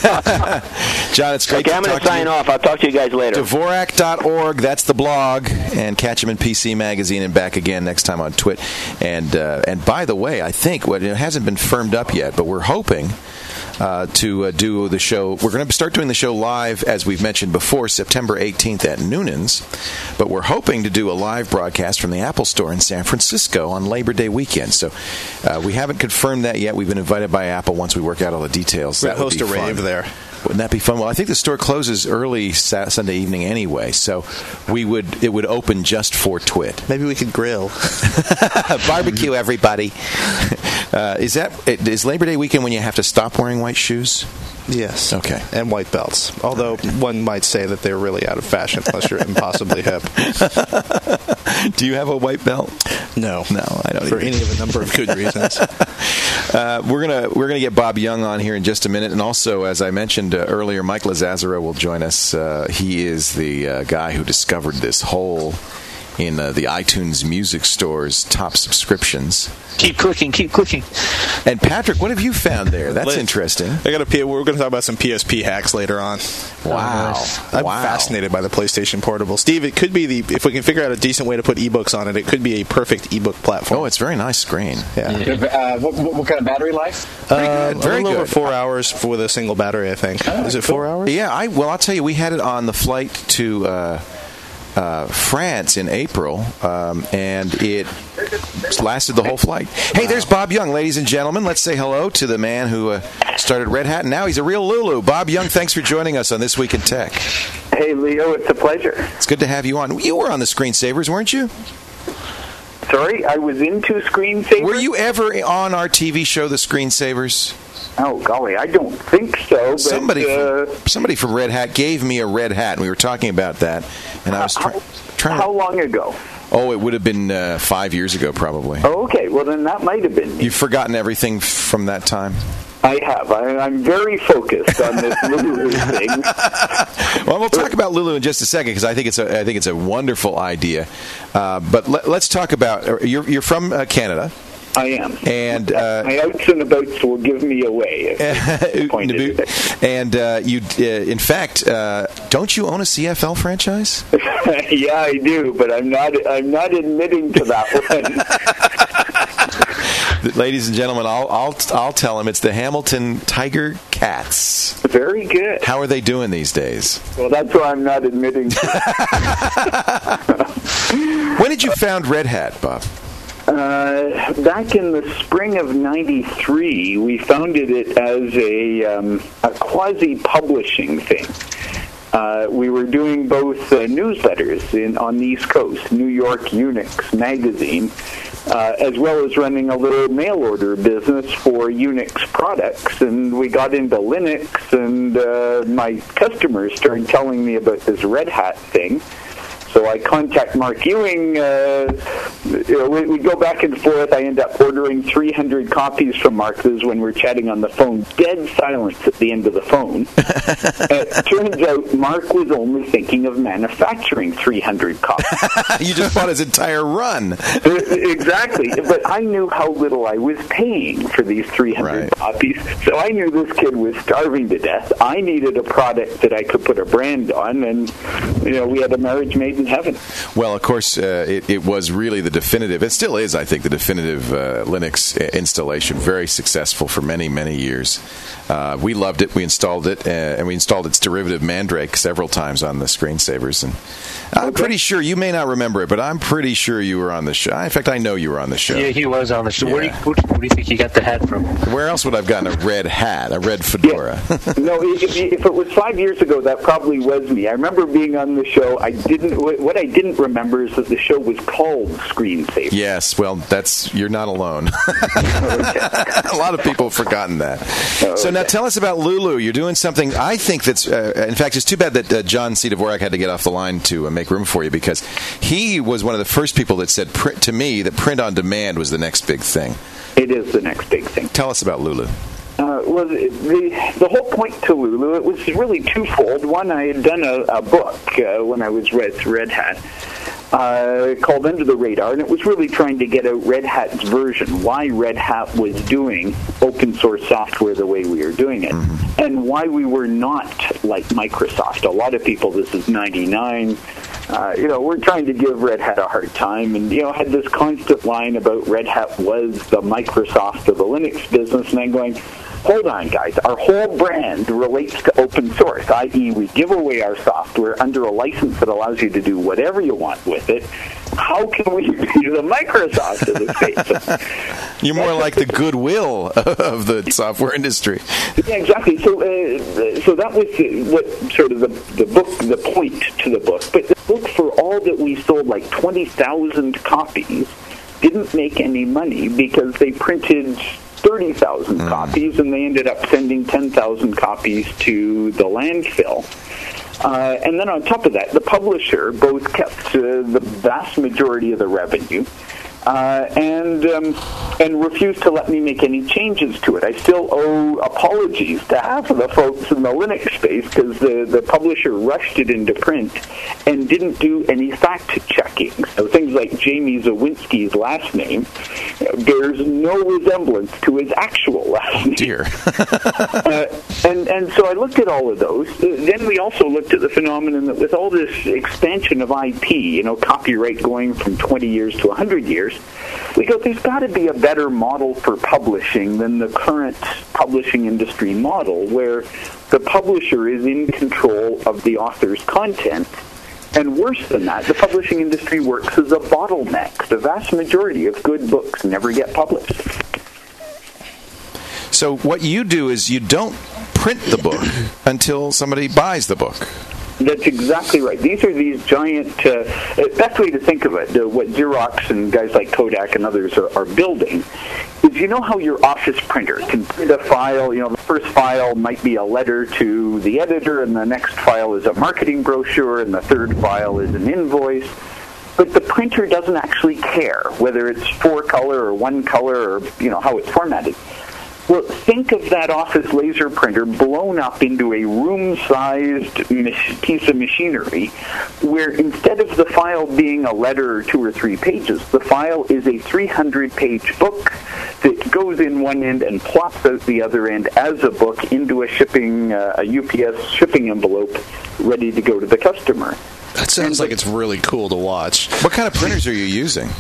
John, it's great Okay, to I'm going talk to sign you. off. I'll talk to you guys later. Dvorak dot org, that's the blog, and catch him in P C Magazine and back again next time on Twit. And uh, and by the way, I think well, it hasn't been firmed up yet, but we're hoping uh, to uh, do the show. We're going to start doing the show live, as we've mentioned before, September eighteenth at Noonan's. But we're hoping to do a live broadcast from the Apple Store in San Francisco on Labor Day weekend. So uh, we haven't confirmed that yet. We've been invited by Apple. Once we work out all the details, We'll that would host be a rave fun. there. Wouldn't that be fun? well, I think the store closes early Sa- Sunday evening anyway, so we would it would open just for Twit. Maybe we could grill. Barbecue, everybody. Uh, is that is Labor Day weekend when you have to stop wearing white shoes? Yes. Okay. And white belts. Although one might say that they're really out of fashion unless you're impossibly hip. Do you have a white belt? No. No, I don't. For either. any of a number of good reasons. Uh, we're gonna we're gonna get Bob Young on here in just a minute, and also, as I mentioned uh, earlier, Mike Lazazzaro will join us. Uh, he is the uh, guy who discovered this hole in uh, the iTunes Music Store's top subscriptions. Keep clicking, keep clicking. And Patrick, what have you found there? That's Let- interesting. I got a P- We're going to talk about some P S P hacks later on. Wow. I'm wow. fascinated by the PlayStation Portable. Steve, it could be the if we can figure out a decent way to put ebooks on it, it could be a perfect ebook platform. Oh, it's a very nice screen. Yeah. Uh, what, what, what kind of battery life? Uh, good, very a little over good. four hours with a single battery, I think. Is it four hours? Yeah, I well, I'll tell you, we had it on the flight to uh, uh, France in April, um, and it lasted the whole flight. Hey, there's Bob Young, ladies and gentlemen. Let's say hello to the man who uh, started Red Hat, and now he's a real Lulu. Bob Young, thanks for joining us on This Week in Tech. Hey, Leo, it's a pleasure. It's good to have you on. You were on the Screensavers, weren't you? Sorry, I was into Screensaver. Were you ever on our T V show, The Screensavers? Oh, golly, I don't think so. But, Somebody, uh, from, somebody from Red Hat gave me a Red Hat, and we were talking about that, and I was try- how, trying to... how long ago? Oh, it would have been uh, five years ago, probably. Oh, okay, well, then that might have been me. You've forgotten everything from that time? I have. I, I'm very focused on this Lulu thing. Well, we'll talk about Lulu in just a second because I think it's a I think it's a wonderful idea. Uh, but let, let's talk about you're you're from uh, Canada. I am. And uh, my outs and abouts will give me away. If point is and uh, you, uh, in fact, uh, don't you own a C F L franchise? Yeah, I do, but I'm not. I'm not admitting to that one. Ladies and gentlemen, I'll I'll I'll tell him it's the Hamilton Tiger Cats. Very good. How are they doing these days? Well, that's why I'm not admitting to it. When did you found Red Hat, Bob? Uh, back in the spring of ninety-three, we founded it as a, um, a quasi-publishing thing. Uh, we were doing both uh, newsletters in, on the East Coast, New York Unix Magazine, uh, as well as running a little mail order business for Unix products. And we got into Linux, and uh, my customers started telling me about this Red Hat thing. So I contact Mark Ewing. Uh, you know, we, we go back and forth. I end up ordering three hundred copies from Mark. This is when we're chatting on the phone. Dead silence at the end of the phone. uh, it turns out Mark was only thinking of manufacturing three hundred copies. You just bought his entire run. Exactly. But I knew how little I was paying for these three hundred Right. copies. So I knew this kid was starving to death. I needed a product that I could put a brand on. And, you know, we had a marriage made in heaven. Well, of course, uh, it, it was really the definitive. It still is, I think, the definitive uh, Linux installation. Very successful for many, many years. Uh, we loved it. We installed it, uh, and we installed its derivative Mandrake several times on the Screensavers. And I'm Okay. pretty sure you may not remember it, but I'm pretty sure you were on the show. In fact, I know you were on the show. Yeah, he was on the show. Where, do you, Yeah. where, where do you think you got the hat from? Where else would I have gotten a red hat, a red fedora? No, if, if it was five years ago, that probably was me. I remember being on the show. I didn't. What I didn't remember is that the show was called Screensaver. Yes, well, that's you're not alone. A lot of people have forgotten that. Oh, So now okay. tell us about Lulu. You're doing something I think that's, uh, in fact, it's too bad that uh, John C. Dvorak had to get off the line to uh, make room for you because he was one of the first people that said print, to me that print on demand was the next big thing. It is the next big thing. Tell us about Lulu. Uh, well, the, the the whole point to Lulu, it was really twofold. One, I had done a, a book uh, when I was with Red Hat uh, called Under the Radar, and it was really trying to get out Red Hat's version, why Red Hat was doing open source software the way we were doing it, mm-hmm. and why we were not like Microsoft. A lot of people, this is ninety-nine, uh, you know, we're trying to give Red Hat a hard time, and, you know, had this constant line about Red Hat was the Microsoft of the Linux business, and I'm going, hold on, guys. Our whole brand relates to open source, that is we give away our software under a license that allows you to do whatever you want with it. how can we be the Microsoft of the space? You're more like the Goodwill of the software industry. Yeah, exactly. So, uh, so that was what sort of the, the book, the point to the book. But the book, for all that we sold like twenty thousand copies, didn't make any money because they printed thirty thousand mm. copies, and they ended up sending ten thousand copies to the landfill. Uh, and then on top of that, the publisher both kept uh, the vast majority of the revenue uh, and um, and refused to let me make any changes to it. I still owe apologies to half of the folks in the Linux space because the, the publisher rushed it into print and didn't do any fact-checking. So things like Jamie Zawinski's last name bears no resemblance to his actual last name. Dear. uh, and, and so I looked at all of those. Then we also looked at the phenomenon that with all this expansion of I P, you know, copyright going from twenty years to one hundred years, we go, there's got to be a better model for publishing than the current publishing industry model, where the publisher is in control of the author's content. And worse than that, the publishing industry works as a bottleneck. The vast majority of good books never get published. So what you do is you don't print the book until somebody buys the book. That's exactly right. These are these giant, uh, best way to think of it, uh, what Xerox and guys like Kodak and others are, are building, is you know how your office printer can print a file, you know, the first file might be a letter to the editor, and the next file is a marketing brochure, and the third file is an invoice. But the printer doesn't actually care whether it's four color or one color or, you know, how it's formatted. Well, think of that office laser printer blown up into a room-sized mach- piece of machinery where instead of the file being a letter or two or three pages, the file is a three hundred page book that goes in one end and plops out the other end as a book into a shipping, uh, a U P S shipping envelope ready to go to the customer. That sounds like it's really cool to watch. What kind of printers are you using?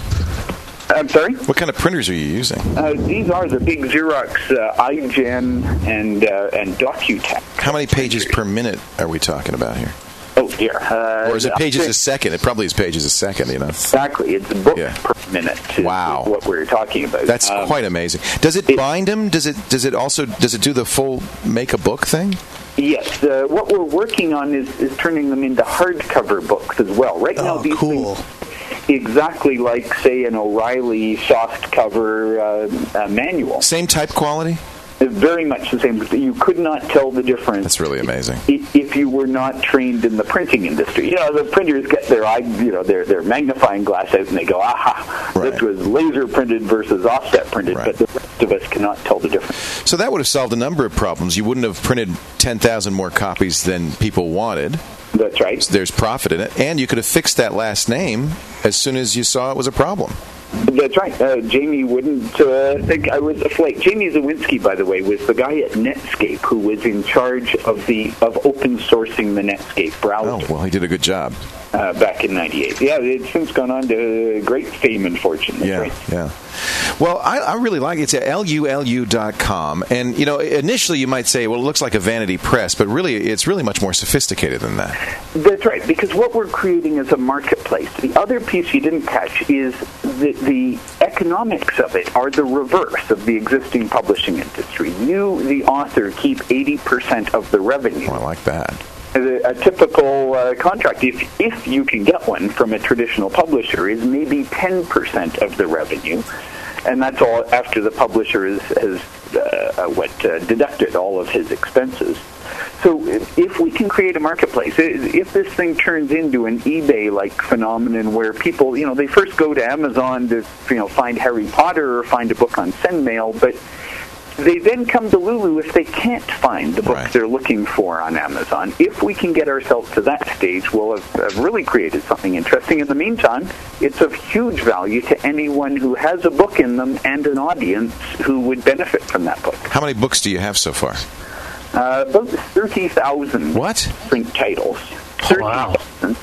I'm sorry? What kind of printers are you using? Uh, these are the big Xerox uh, iGen and uh, and DocuTech. How many pages per minute are we talking about here? Oh, dear. Uh, or is it pages a second? It probably is pages a second, you know. Exactly. It's books yeah. per minute is, wow. is what we're talking about. That's um, quite amazing. Does it, it bind them? Does it Does it also does it do the full make a book thing? Yes. Uh, what we're working on is, is turning them into hardcover books as well. Right now, oh, these cool. things, exactly like, say, an O'Reilly softcover uh, uh, manual. Same type quality? Very much the same. You could not tell the difference. That's really amazing. If you were not trained in the printing industry. You know, the printers get their eye, you know, their their magnifying glass out and they go, aha, right. This was laser printed versus offset printed, right. But the rest of us cannot tell the difference. So that would have solved a number of problems. You wouldn't have printed ten thousand more copies than people wanted. That's right. So there's profit in it. And you could have fixed that last name as soon as you saw it was a problem. That's right. Uh, Jamie wouldn't uh, think I was a flake. Jamie Zawinski, by the way, was the guy at Netscape who was in charge of the of open sourcing the Netscape browser. Oh, well, he did a good job. Uh, back in ninety-eight. Yeah, it's since gone on to great fame and fortune. That's yeah, right. yeah. Well, I, I really like it. It's at L U L U dot com. And, you know, initially you might say, well, it looks like a vanity press, but really it's really much more sophisticated than that. That's right, because what we're creating is a marketplace. The other piece you didn't catch is that the economics of it are the reverse of the existing publishing industry. You, the author, keep eighty percent of the revenue. Oh, I like that. A, a typical uh, contract, if if you can get one from a traditional publisher, is maybe ten percent of the revenue, and that's all after the publisher is, has uh, what uh, deducted all of his expenses. So if we can create a marketplace, if this thing turns into an eBay-like phenomenon where people, you know, they first go to Amazon to, you know, find Harry Potter or find a book on SendMail, but they then come to Lulu if they can't find the book right. they're looking for on Amazon. If we can get ourselves to that stage, we'll have, have really created something interesting. In the meantime, it's of huge value to anyone who has a book in them and an audience who would benefit from that book. How many books do you have so far? Uh, about thirty thousand what? print titles. Oh, wow.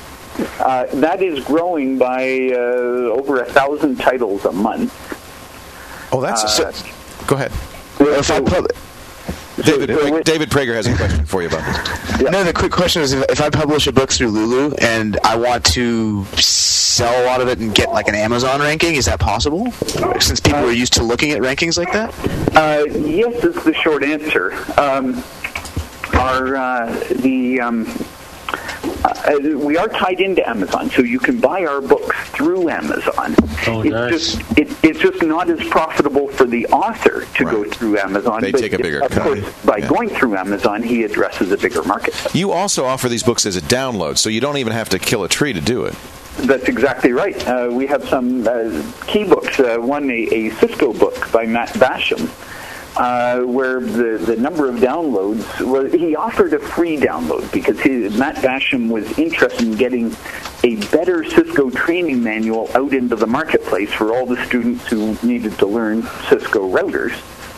Uh, that is growing by uh, over a thousand titles a month. Oh, that's... Uh, so, go ahead. Well, if I pub- David, so, David Prager has a question for you about this. Yeah. No, the quick question is, if, if I publish a book through Lulu and I want to sell a lot of it and get like an Amazon ranking? Is that possible? Since people are used to looking at rankings like that? Uh, yes, is the short answer. Um, our uh, the um, uh, we are tied into Amazon, so you can buy our books through Amazon. Oh, it's nice. just it, it's just not as profitable for the author to Right. go through Amazon. They but take a bigger of cut. course, by Yeah. going through Amazon, he addresses a bigger market. You also offer these books as a download, so you don't even have to kill a tree to do it. That's exactly right. Uh, we have some uh, key books. Uh, one, a, a Cisco book by Matt Basham, uh, where the, the number of downloads, well, he offered a free download because he, Matt Basham was interested in getting a better Cisco training manual out into the marketplace for all the students who needed to learn Cisco routers.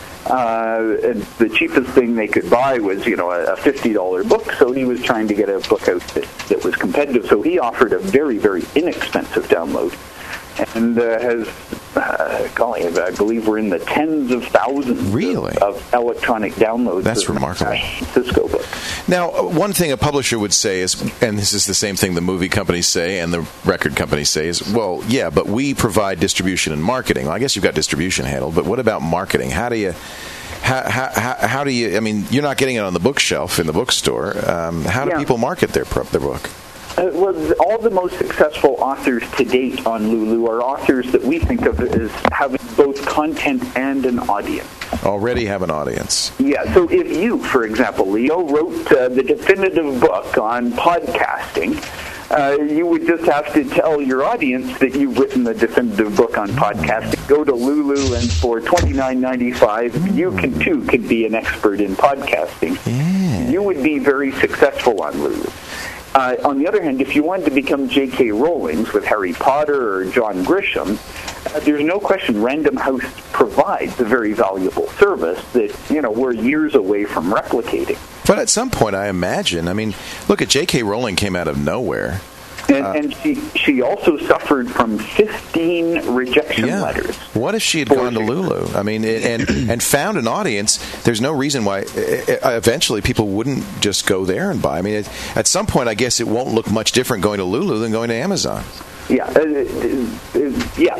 Uh, and the cheapest thing they could buy was, you know, a fifty dollar book, so he was trying to get a book out that, that was competitive. So he offered a very, very inexpensive download, and uh, has, uh, golly, I believe we're in the tens of thousands Really? of, of electronic downloads. That's of remarkable. Cisco book. Now, uh, one thing a publisher would say is, and this is the same thing the movie companies say and the record companies say, is, well, yeah, but we provide distribution and marketing. Well, I guess you've got distribution handled, but what about marketing? How do you... How, how, how do you, I mean, you're not getting it on the bookshelf in the bookstore. Um, how do Yeah. people market their, pro- their book? Uh, well, th- all the most successful authors to date on Lulu are authors that we think of as having both content and an audience. Already have an audience. Yeah, so if you, for example, Leo, wrote uh, the definitive book on podcasting, uh, you would just have to tell your audience that you've written the definitive book on podcasting. Go to Lulu, and for twenty-nine ninety-five, you can too could be an expert in podcasting. Yeah. You would be very successful on Lulu. Uh, on the other hand, if you wanted to become J K. Rowling's with Harry Potter or John Grisham, uh, there's no question Random House provides a very valuable service that, you know, we're years away from replicating. But at some point, I imagine, I mean, look at J K. Rowling came out of nowhere. And, uh, and she she also suffered from fifteen rejection Yeah. letters. What if she had gone to Lulu? I mean, and and found an audience? There's no reason why. Eventually, people wouldn't just go there and buy. I mean, it, at some point, I guess it won't look much different going to Lulu than going to Amazon. Yeah, uh, uh, yeah.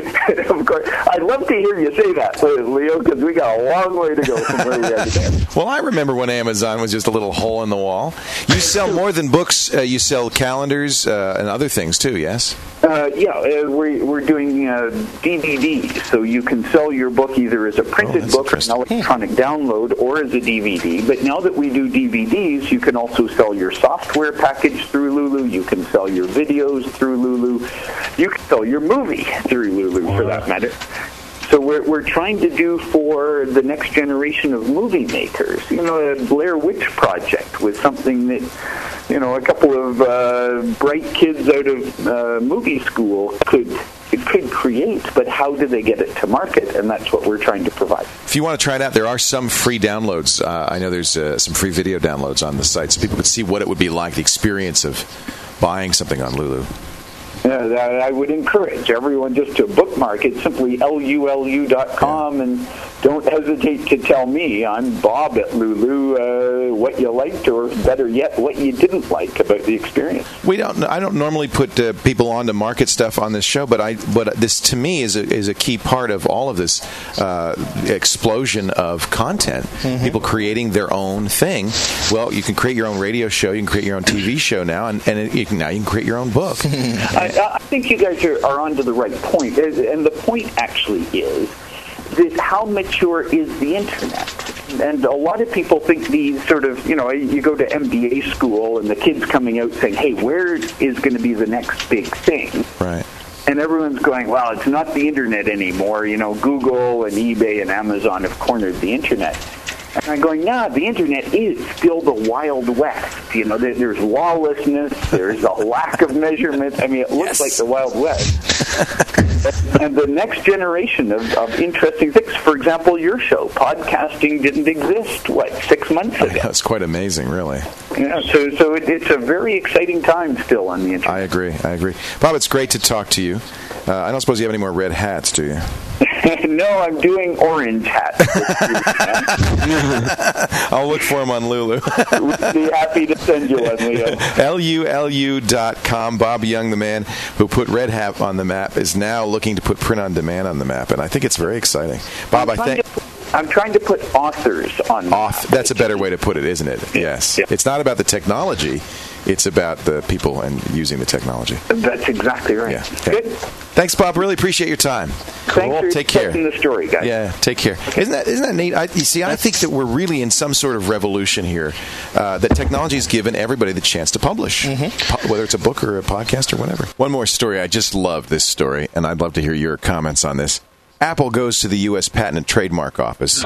Of course, I'd love to hear you say that, Leo, because we got a long way to go from where we are today. Well, I remember when Amazon was just a little hole in the wall. You sell more than books. Uh, you sell calendars uh, and other things too. Yes. Uh, yeah, uh, we're we're doing uh, D V Ds, so you can sell your book either as a printed Oh, book, or an electronic download, or as a D V D. But now that we do D V Ds, you can also sell your software package through Lulu. You can sell your videos through Lulu. You can sell your movie through Lulu, for that matter. So we're we're trying to do for the next generation of movie makers, you know, a Blair Witch Project was something that, you know, a couple of uh, bright kids out of uh, movie school could could create, but how do they get it to market? And that's what we're trying to provide. If you want to try it out, there are some free downloads. Uh, I know there's uh, some free video downloads on the site, so people could see what it would be like, the experience of buying something on Lulu. Yeah, that I would encourage everyone just to bookmark it, simply L U L U dot com, and don't hesitate to tell me. I'm Bob at Lulu uh, what you liked, or better yet, what you didn't like about the experience. We don't. I don't normally put uh, people on to market stuff on this show, but I. But this to me is a, is a key part of all of this uh, explosion of content. Mm-hmm. People creating their own thing. Well, you can create your own radio show. You can create your own T V show now, and, and you can, now you can create your own book. I, I think you guys are, are onto the right point, and the point actually is that how mature is the internet? And a lot of people think these sort of, you know, you go to M B A school and the kids coming out saying, hey, where is going to be the next big thing? Right. And everyone's going, well, it's not the internet anymore. You know, Google and eBay and Amazon have cornered the internet. And I'm going, nah, the internet is still the Wild West. You know, there, there's lawlessness, there's a lack of measurement. I mean, it looks yes. like the Wild West. And the next generation of, of interesting things, for example, your show, podcasting didn't exist, what, six months ago? That's quite amazing, really. Yeah, so so it, it's a very exciting time still on the internet. I agree, I agree. Bob, it's great to talk to you. Uh, I don't suppose you have any more red hats, do you? No, I'm doing orange hats. I'll look for them on Lulu. We'd be happy to send you one, Leo. L U L U dot com. Bob Young, the man who put Red Hat on the map, is now looking to put print on demand on the map, and I think it's very exciting. Bob, I think... I'm trying to put authors on. Off. That's a better way to put it, isn't it? Yes. Yeah. It's not about the technology. It's about the people and using the technology. That's exactly right. Yeah. Okay. Good. Thanks, Bob. Really appreciate your time. Thanks for Take care. the story, guys. Yeah, take care. Isn't that isn't that neat? I, you see, I think that we're really in some sort of revolution here. Uh, that technology has given everybody the chance to publish, mm-hmm. po- whether it's a book or a podcast or whatever. One more story. I just love this story, and I'd love to hear your comments on this. Apple goes to the U S Patent and Trademark Office.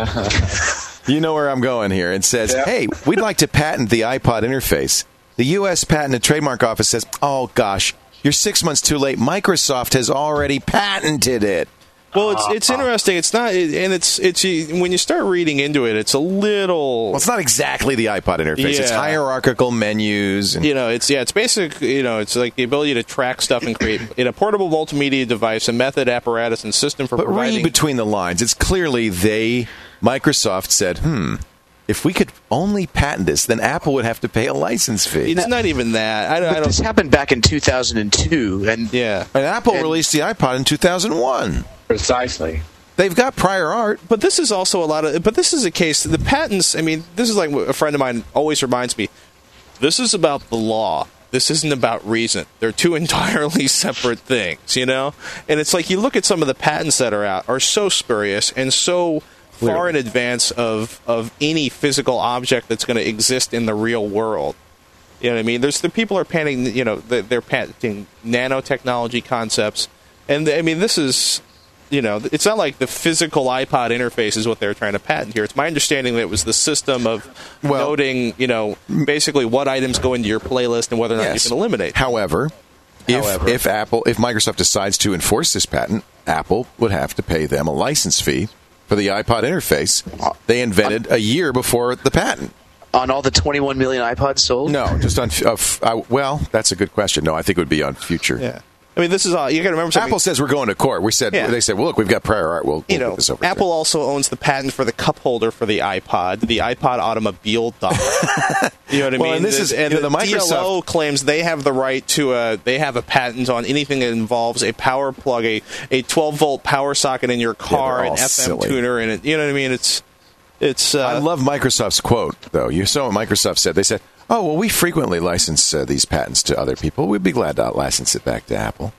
You know where I'm going here, and says, Yeah. hey, we'd like to patent the iPod interface. The U S Patent and Trademark Office says, oh, gosh, you're six months too late. Microsoft has already patented it. Well, it's it's interesting. It's not, and it's it's when you start reading into it, it's a little. Well, it's not exactly the iPod interface. Yeah. It's hierarchical menus. And You know, it's yeah, it's basic. You know, it's like the ability to track stuff and create in a portable multimedia device, a method, apparatus, and system for but providing. read between the lines. It's clearly they, Microsoft, said, hmm, if we could only patent this, then Apple would have to pay a license fee. It's not even that. I, don't- I But don't. this happened back in two thousand two, and Yeah. And Apple And- released the iPod in two thousand one. Precisely. They've got prior art. But this is also a lot of. But this is a case. The patents. I mean, this is like what a friend of mine always reminds me. This is about the law. This isn't about reason. They're two entirely separate things, you know. And it's like you look at some of the patents that are out are so spurious and so far in advance of of any physical object that's going to exist in the real world. You know what I mean? There's the people are patenting. You know, they're, they're patenting nanotechnology concepts, and I mean this is. You know, it's not like the physical iPod interface is what they're trying to patent here. It's my understanding that it was the system of Well- noting, you know, basically what items go into your playlist and whether or not Yes. you can eliminate. However, if However. if Apple, if Microsoft decides to enforce this patent, Apple would have to pay them a license fee for the iPod interface they invented a year before the patent. on all the twenty-one million iPods sold? No, just on. Uh, f- uh, well, that's a good question. No, I think it would be on future. Yeah. I mean, this is all you got to remember. Something. Apple says we're going to court. We said Yeah. they said, well, look, we've got prior art. We'll, we'll You know, put this over Apple there. also owns the patent for the cup holder for the iPod, the iPod automobile dock. You know what I Well, mean? and this is- and you know, the, the D L O Microsoft- claims they have the right to uh they have a patent on anything that involves a power plug, a a twelve volt power socket in your car, they're an all F M silly. tuner, and it, you know what I mean? It's it's. Uh, I love Microsoft's quote, though. You saw what Microsoft said. They said, oh, well, we frequently license uh, these patents to other people. We'd be glad to license it back to Apple.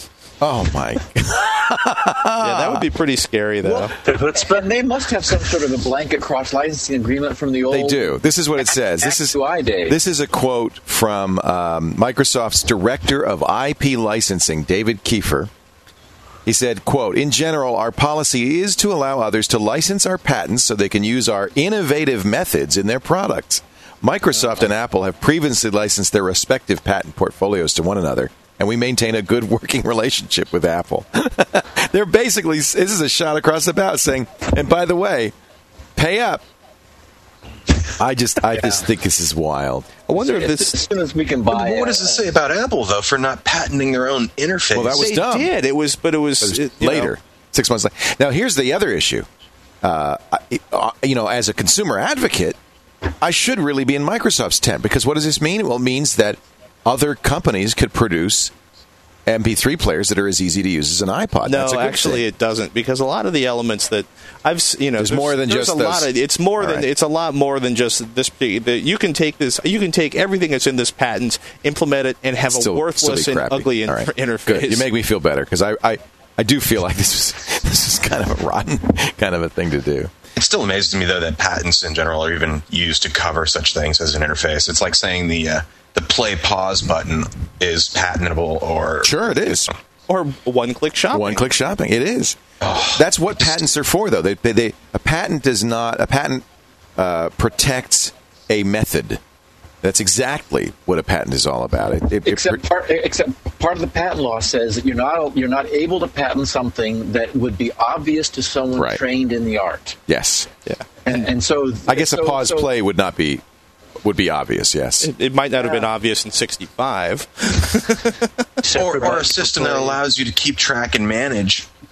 Oh, my. yeah, that would be pretty scary, though. But they must have some sort of a blanket cross-licensing agreement from the old. They do. This is what it says. This is U I days. this is a quote from um, Microsoft's Director of I P Licensing, David Kiefer. He said, quote, in general, our policy is to allow others to license our patents so they can use our innovative methods in their products. Microsoft and Apple have previously licensed their respective patent portfolios to one another, and we maintain a good working relationship with Apple. They're basically, this is a shot across the bow saying, and by the way, pay up. I just, I just think this is wild. I wonder if as this. soon as we can buy. What does it say about Apple, though, for not patenting their own interface? Well, that was They dumb. did. It was, but it was, It was it- you later, know. six months later. Now, here's the other issue. Uh, I- uh, you know, as a consumer advocate, I should really be in Microsoft's tent because what does this mean? Well, it means that other companies could produce M P three players that are as easy to use as an iPod. No, That's a good actually, thing. it doesn't because a lot of the elements that I've, s- you know, There's more than there's just a those- lot of. It's more All than right. it's a lot more than just this. The, you can take this, you can take everything that's in this patent, implement it, and have Still- a worthless still be and crappy. ugly All right. inter- interface. Good. You make me feel better because I, I, I do feel like this is this is kind of a rotten kind of a thing to do. It still amazes me, though, that patents in general are even used to cover such things as an interface. It's like saying the uh, the play pause button is patentable, or Sure, it is. or one-click shopping. One-click shopping. It is. That's what patents are for, though. They, they, they, a patent does not. A patent uh, protects a method. That's exactly what a patent is all about. It, it, Except it, part, except part of the patent law says that you're not you're not able to patent something that would be obvious to someone Right. trained in the art. yes. Yeah, And and so I guess so, a pause so, play would not be would be obvious. Yes. it, it might not have been obvious in sixty-five. or, or a system that allows you to keep track and manage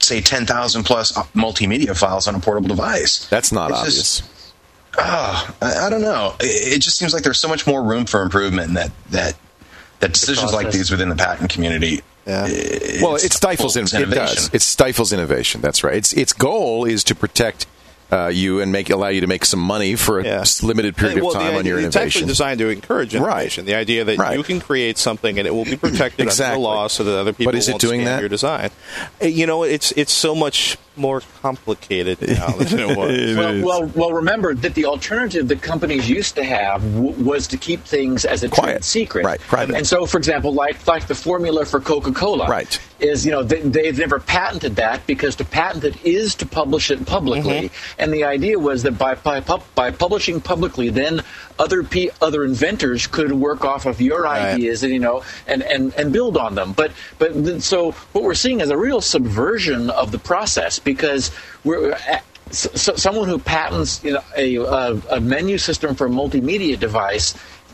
say, ten thousand plus multimedia files on a portable device. That's not it's obvious. Just, oh, I, I don't know. It, it just seems like there's so much more room for improvement that that that decisions like these within the patent community. Yeah. Well, it stifles in, it does. It stifles innovation. That's right. Its its goal is to protect uh, you and make allow you to make some money for a Yeah. limited period well, of time the, on your it's innovation. It's actually designed to encourage innovation. Right. The idea that Right. you can create something and it will be protected Exactly. under the law, so that other people But is it won't doing scam that? your design. Uh, You know, it's it's so much more complicated now than it was. Well, well, well, remember that the alternative that companies used to have w- was to keep things as a Quiet. trade secret. Right, private. And so, for example, like like the formula for Coca-Cola, Right. is, you know, they, they've never patented that because to patent it is to publish it publicly. And the idea was that by by, pub- by publishing publicly, then other pe- other inventors could work off of your Right. ideas and, you know, and, and, and build on them. But but th- so what we're seeing is a real subversion of the process, because we're uh, so, someone who patents, you know, a, a a menu system for a multimedia device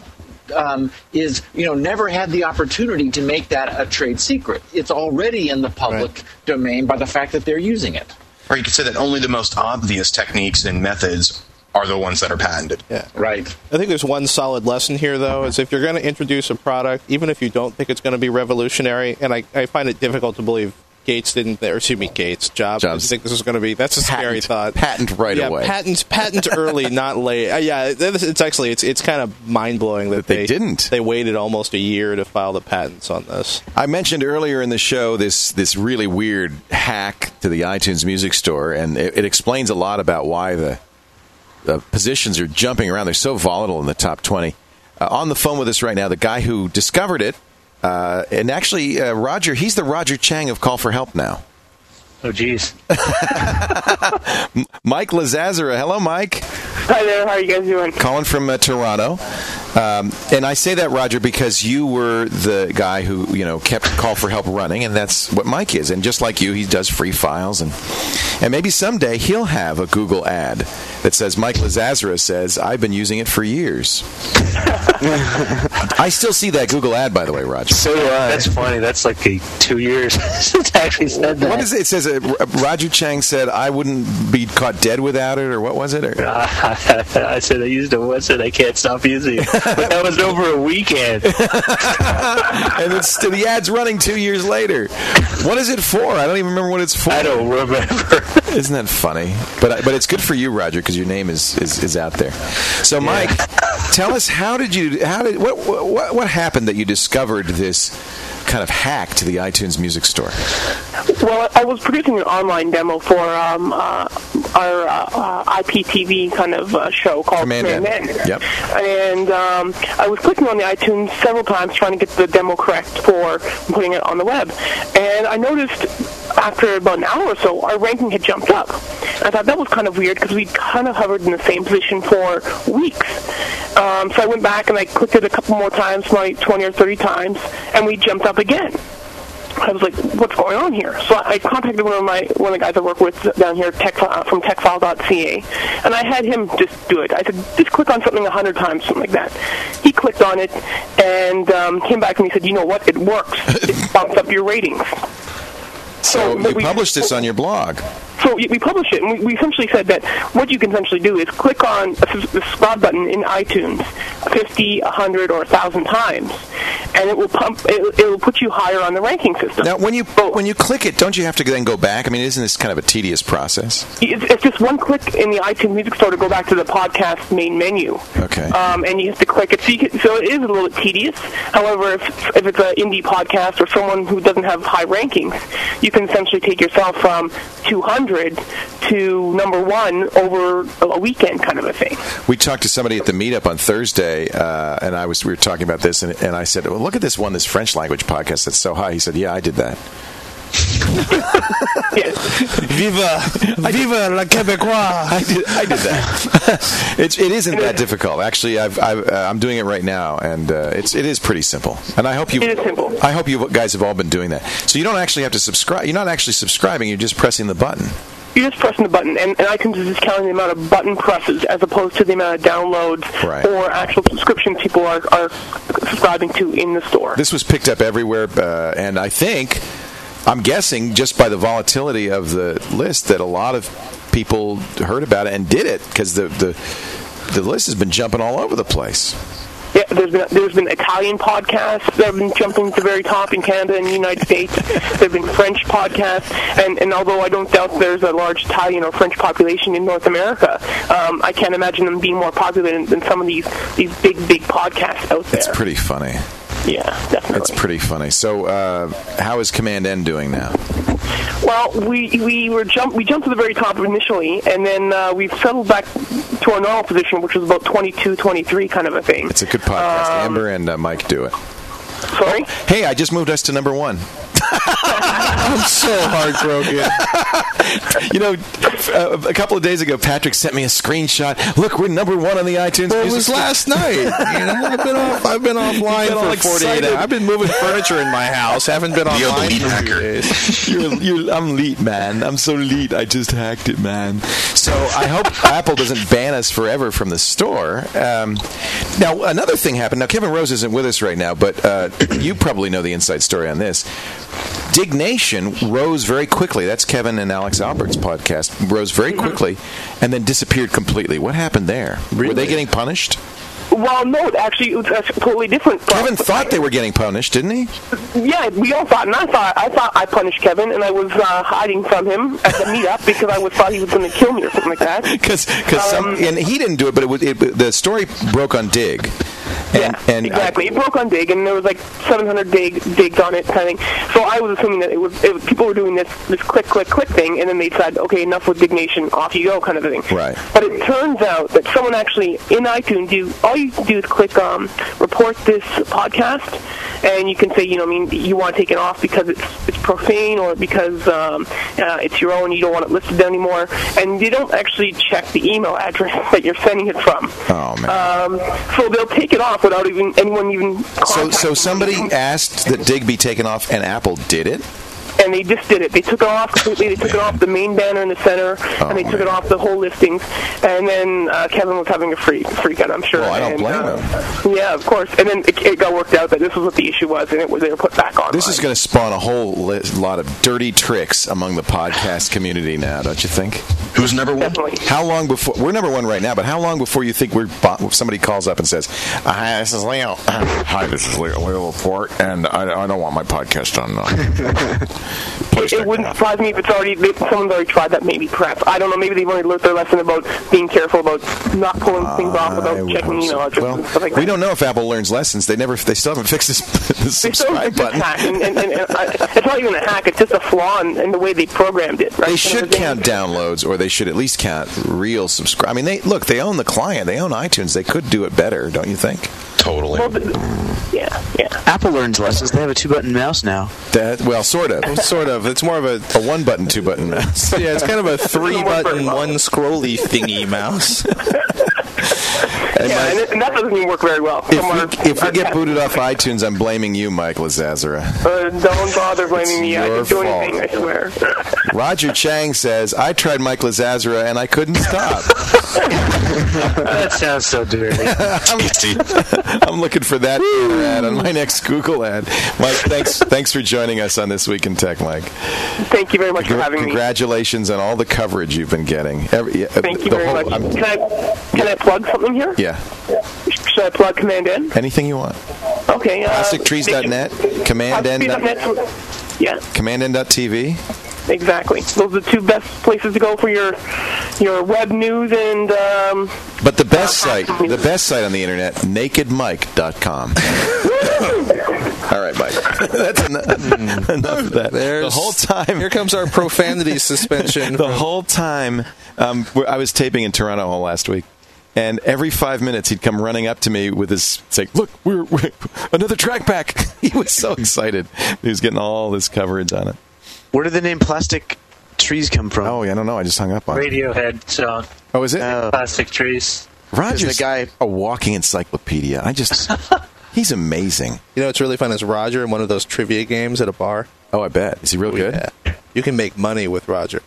um, is, you know, never had the opportunity to make that a trade secret. It's already in the public Right. domain by the fact that they're using it. Or you could say that only the most obvious techniques and methods are the ones that are patented. Yeah. Right. I think there's one solid lesson here, though, is if you're going to introduce a product, even if you don't think it's going to be revolutionary, and I, I find it difficult to believe Gates didn't, or excuse me, Gates, Jobs, Jobs. didn't think this was going to be, that's a scary Patent. thought. Patent right yeah, away. Patent, patent early, not late. Uh, yeah, it's it's actually, it's it's kind of mind-blowing that, That they didn't. They waited almost a year to file the patents on this. I mentioned earlier in the show this this really weird hack to the iTunes Music Store, and it, it explains a lot about why the, the positions are jumping around. They're so volatile in the top twenty. Uh, on the phone with us right now, the guy who discovered it, uh, and actually, uh, Roger, he's the Roger Chang of Call for Help now. Oh, geez. Mike Lazazara. Hello, Mike. Hi there. How are you guys doing? Calling from uh, Toronto. Um, and I say that, Roger, because you were the guy who, you know, kept Call for Help running, and that's what Mike is. And just like you, he does free files. And and maybe someday he'll have a Google ad that says, Mike Lazazara says, I've been using it for years. I still see that Google ad, by the way, Roger. So uh, that's funny. That's like a two years since I actually said that. What is it? It says, uh, Roger Chang said, I wouldn't be caught dead without it, or what was it? Or, Uh, I said I used it once and I can't stop using it. But that was over a weekend. and it's, the ad's running two years later. What is it for? I don't even remember what it's for. I don't remember. Isn't that funny? But but it's good for you, Roger, because your name is, is, is out there. So, Mike, tell us, how did you how did what what what happened that you discovered this kind of hack to the iTunes Music Store? Well, I was producing an online demo for um, uh, our uh, uh, I P T V kind of uh, show called Command N. Command N. Yep. And um, I was clicking on the iTunes several times trying to get the demo correct for putting it on the web. And I noticed after about an hour or so, our ranking had jumped up. And I thought that was kind of weird because we'd kind of hovered in the same position for weeks. Um, so I went back and I clicked it a couple more times, like twenty or thirty times, and we jumped up again. I was like, what's going on here? So I contacted one of my one of the guys I work with down here tech, from techfile dot c a, and I had him just do it. I said, just click on something a hundred times, something like that. He clicked on it and um, came back and he said, you know what, it works. It bumps up your ratings. So, So you we- published this on your blog. So we published it, and we, we essentially said that what you can essentially do is click on the subscribe button in iTunes fifty, one hundred, or one thousand times, and it will pump. It, it will put you higher on the ranking system. Now, when you when you click it, don't you have to then go back? I mean, isn't this kind of a tedious process? It's, it's just one click in the iTunes Music Store to go back to the podcast main menu. Okay. Um, and you have to click it. So, you can, so it is a little bit tedious. However, if, if it's an indie podcast or someone who doesn't have high rankings, you can essentially take yourself from two hundred to number one over a weekend, kind of a thing. We talked to somebody at the meetup on Thursday, uh, and I was we were talking about this, and, and I said, well, look at this one, this French language podcast that's so high. He said, yeah, I did that. Viva, viva la Québécois! I did, I did that. it's, it isn't that difficult. Actually, I've, I've, uh, I'm doing it right now, and uh, it's it is pretty simple. And I hope you, It is simple. I hope you guys have all been doing that. So you don't actually have to subscribe. You're not actually subscribing. You're just pressing the button. You're just pressing the button, and, and iTunes is just counting the amount of button presses as opposed to the amount of downloads Right. or actual subscriptions people are, are subscribing to in the store. This was picked up everywhere, uh, and I think I'm guessing just by the volatility of the list that a lot of people heard about it and did it because the, the the list has been jumping all over the place. Yeah, there's been there's been Italian podcasts that have been jumping to the very top in Canada and the United States. There have been French podcasts, and, and although I don't doubt there's a large Italian or French population in North America, um, I can't imagine them being more popular than, than some of these these big big podcasts out there. It's pretty funny. Yeah, definitely. It's pretty funny. So, uh, how is Command N doing now? Well, we we were jump we jumped to the very top initially, and then uh, we've settled back to our normal position, which was about twenty-two, twenty-three kind of a thing. It's a good podcast. Um, Amber and uh, Mike do it. Sorry? Hey, I just moved us to number one. I'm so heartbroken. You know, uh, a couple of days ago, Patrick sent me a screenshot. Look, we're number one on the iTunes. Well, it music was store. last night. You know, I've been off. I've been offline been all for forty-eight excited. hours. I've been moving furniture in my house. Haven't been You're the online lead for a few hacker. days. You're, you're, I'm leet, man. I'm so leet. I just hacked it, man. So I hope Apple doesn't ban us forever from the store. Um, now, another thing happened. Now, Kevin Rose isn't with us right now, but uh, you probably know the inside story on this. Dignation rose very quickly. That's Kevin and Alex Albert's podcast. Rose very quickly and then disappeared completely. What happened there? Really? Were they getting punished? Well, no, actually, it was uh, totally different. Kevin thought they were getting punished, didn't he? Yeah, we all thought, and I thought I thought I punished Kevin, and I was uh, hiding from him at the meetup because I was thought he was going to kill me or something like that. Because some, Um, and he didn't do it, but it was it, the story broke on Dig. And, Yeah, and exactly. I, it broke on Dig, and there was like seven hundred dig, digs on it, kind of thing. So I was assuming that it was it, people were doing this this click, click, click thing, and then they decided, okay, enough with Dignation, off you go, kind of a thing. Right. But it turns out that someone actually in iTunes, you all you do is click um, report this podcast, and you can say, you know, I mean, you want to take it off because it's it's profane or because um, uh, it's your own, you don't want it listed anymore, and you don't actually check the email address that you're sending it from. oh man. Um, so they'll take it off without even anyone even. So, so contacting somebody them. asked that Dig be taken off, and Apple did it. And they just did it. They took it off completely. They took it off the main banner in the center, Oh, and they took man. it off the whole listings. And then uh, Kevin was having a freak, freak out, I'm sure. Well, I don't and, blame uh, him. Yeah, of course. And then it, it got worked out that this was what the issue was, and it was they were put back on. This is going to spawn a whole li- lot of dirty tricks among the podcast community now, don't you think? Who's number one? Definitely. How long before we're number one right now? But how long before you think we're bo- somebody calls up and says, "Hi, this is Leo. Hi, this is Leo. Leo Laporte, and I, I don't want my podcast on." Uh, please It, take it wouldn't off." surprise me if it's already they, someone's already tried that. Maybe, perhaps. I don't know. Maybe they've already learned their lesson about being careful about not pulling things off I without would checking hope email so. addresses Well, and stuff like that. we don't know if Apple learns lessons. They never. They still haven't fixed this, the It's so- subscribe it's a button. hack, and, and, and, and I, it's not even a hack. It's just a flaw in, in the way they programmed it. Right? They Kind should of a thing. count downloads, or they should at least count real subscribe. I mean, they look. They own the client. They own iTunes. They could do it better, don't you think? Totally. Well, the, yeah, yeah. Apple learns lessons. They have a two-button mouse now. That well, sort of. Sort of. It's more of a. A one button, two button mouse. Yeah, it's kind of a three-button, well. one scrolly thingy mouse. And Yeah, Mike, and, it, and that doesn't even work very well. From our- if we, if we our get test. booted off iTunes, I'm blaming you, Mike Lazazara. Uh, don't bother blaming me. I your didn't do fault. anything, I swear. Roger Chang says, I tried Mike Lazazara and I couldn't stop. That sounds so dirty. I'm looking for that ad on my next Google ad. Mike, thanks thanks for joining us on This Week in Tech, Mike. Thank you very much for Congra- having me. Congratulations on all the coverage you've been getting. Every, yeah, Thank you the very whole- much. I'm- Can I can I plug something here? yeah, Should I plug Command N? anything you want. Okay. Uh, plastic trees dot net, command n dot net, Plastic Trees dot net. Yeah, command n dot t v. exactly. Those are the two best places to go for your your web news and. Um, But the best site, the best site on the internet, naked mike dot com. All right, Mike. That's enough, enough of that. There's- the whole time. Here comes our profanity suspension. The whole time, um, where I was taping in Toronto all last week, and every five minutes he'd come running up to me with his, say, "Look, we're, we're another track pack." He was so excited. He was getting all this coverage on it. Where did the name Plastic Trees come from? Oh, I don't know. I just hung up on it. Radiohead song, Oh, is it? Uh, Plastic Trees. Roger's the guy- a walking encyclopedia. I just, he's amazing. You know what's really fun is Roger in one of those trivia games at a bar. Oh, I bet. Is he real good? Yeah. You can make money with Roger.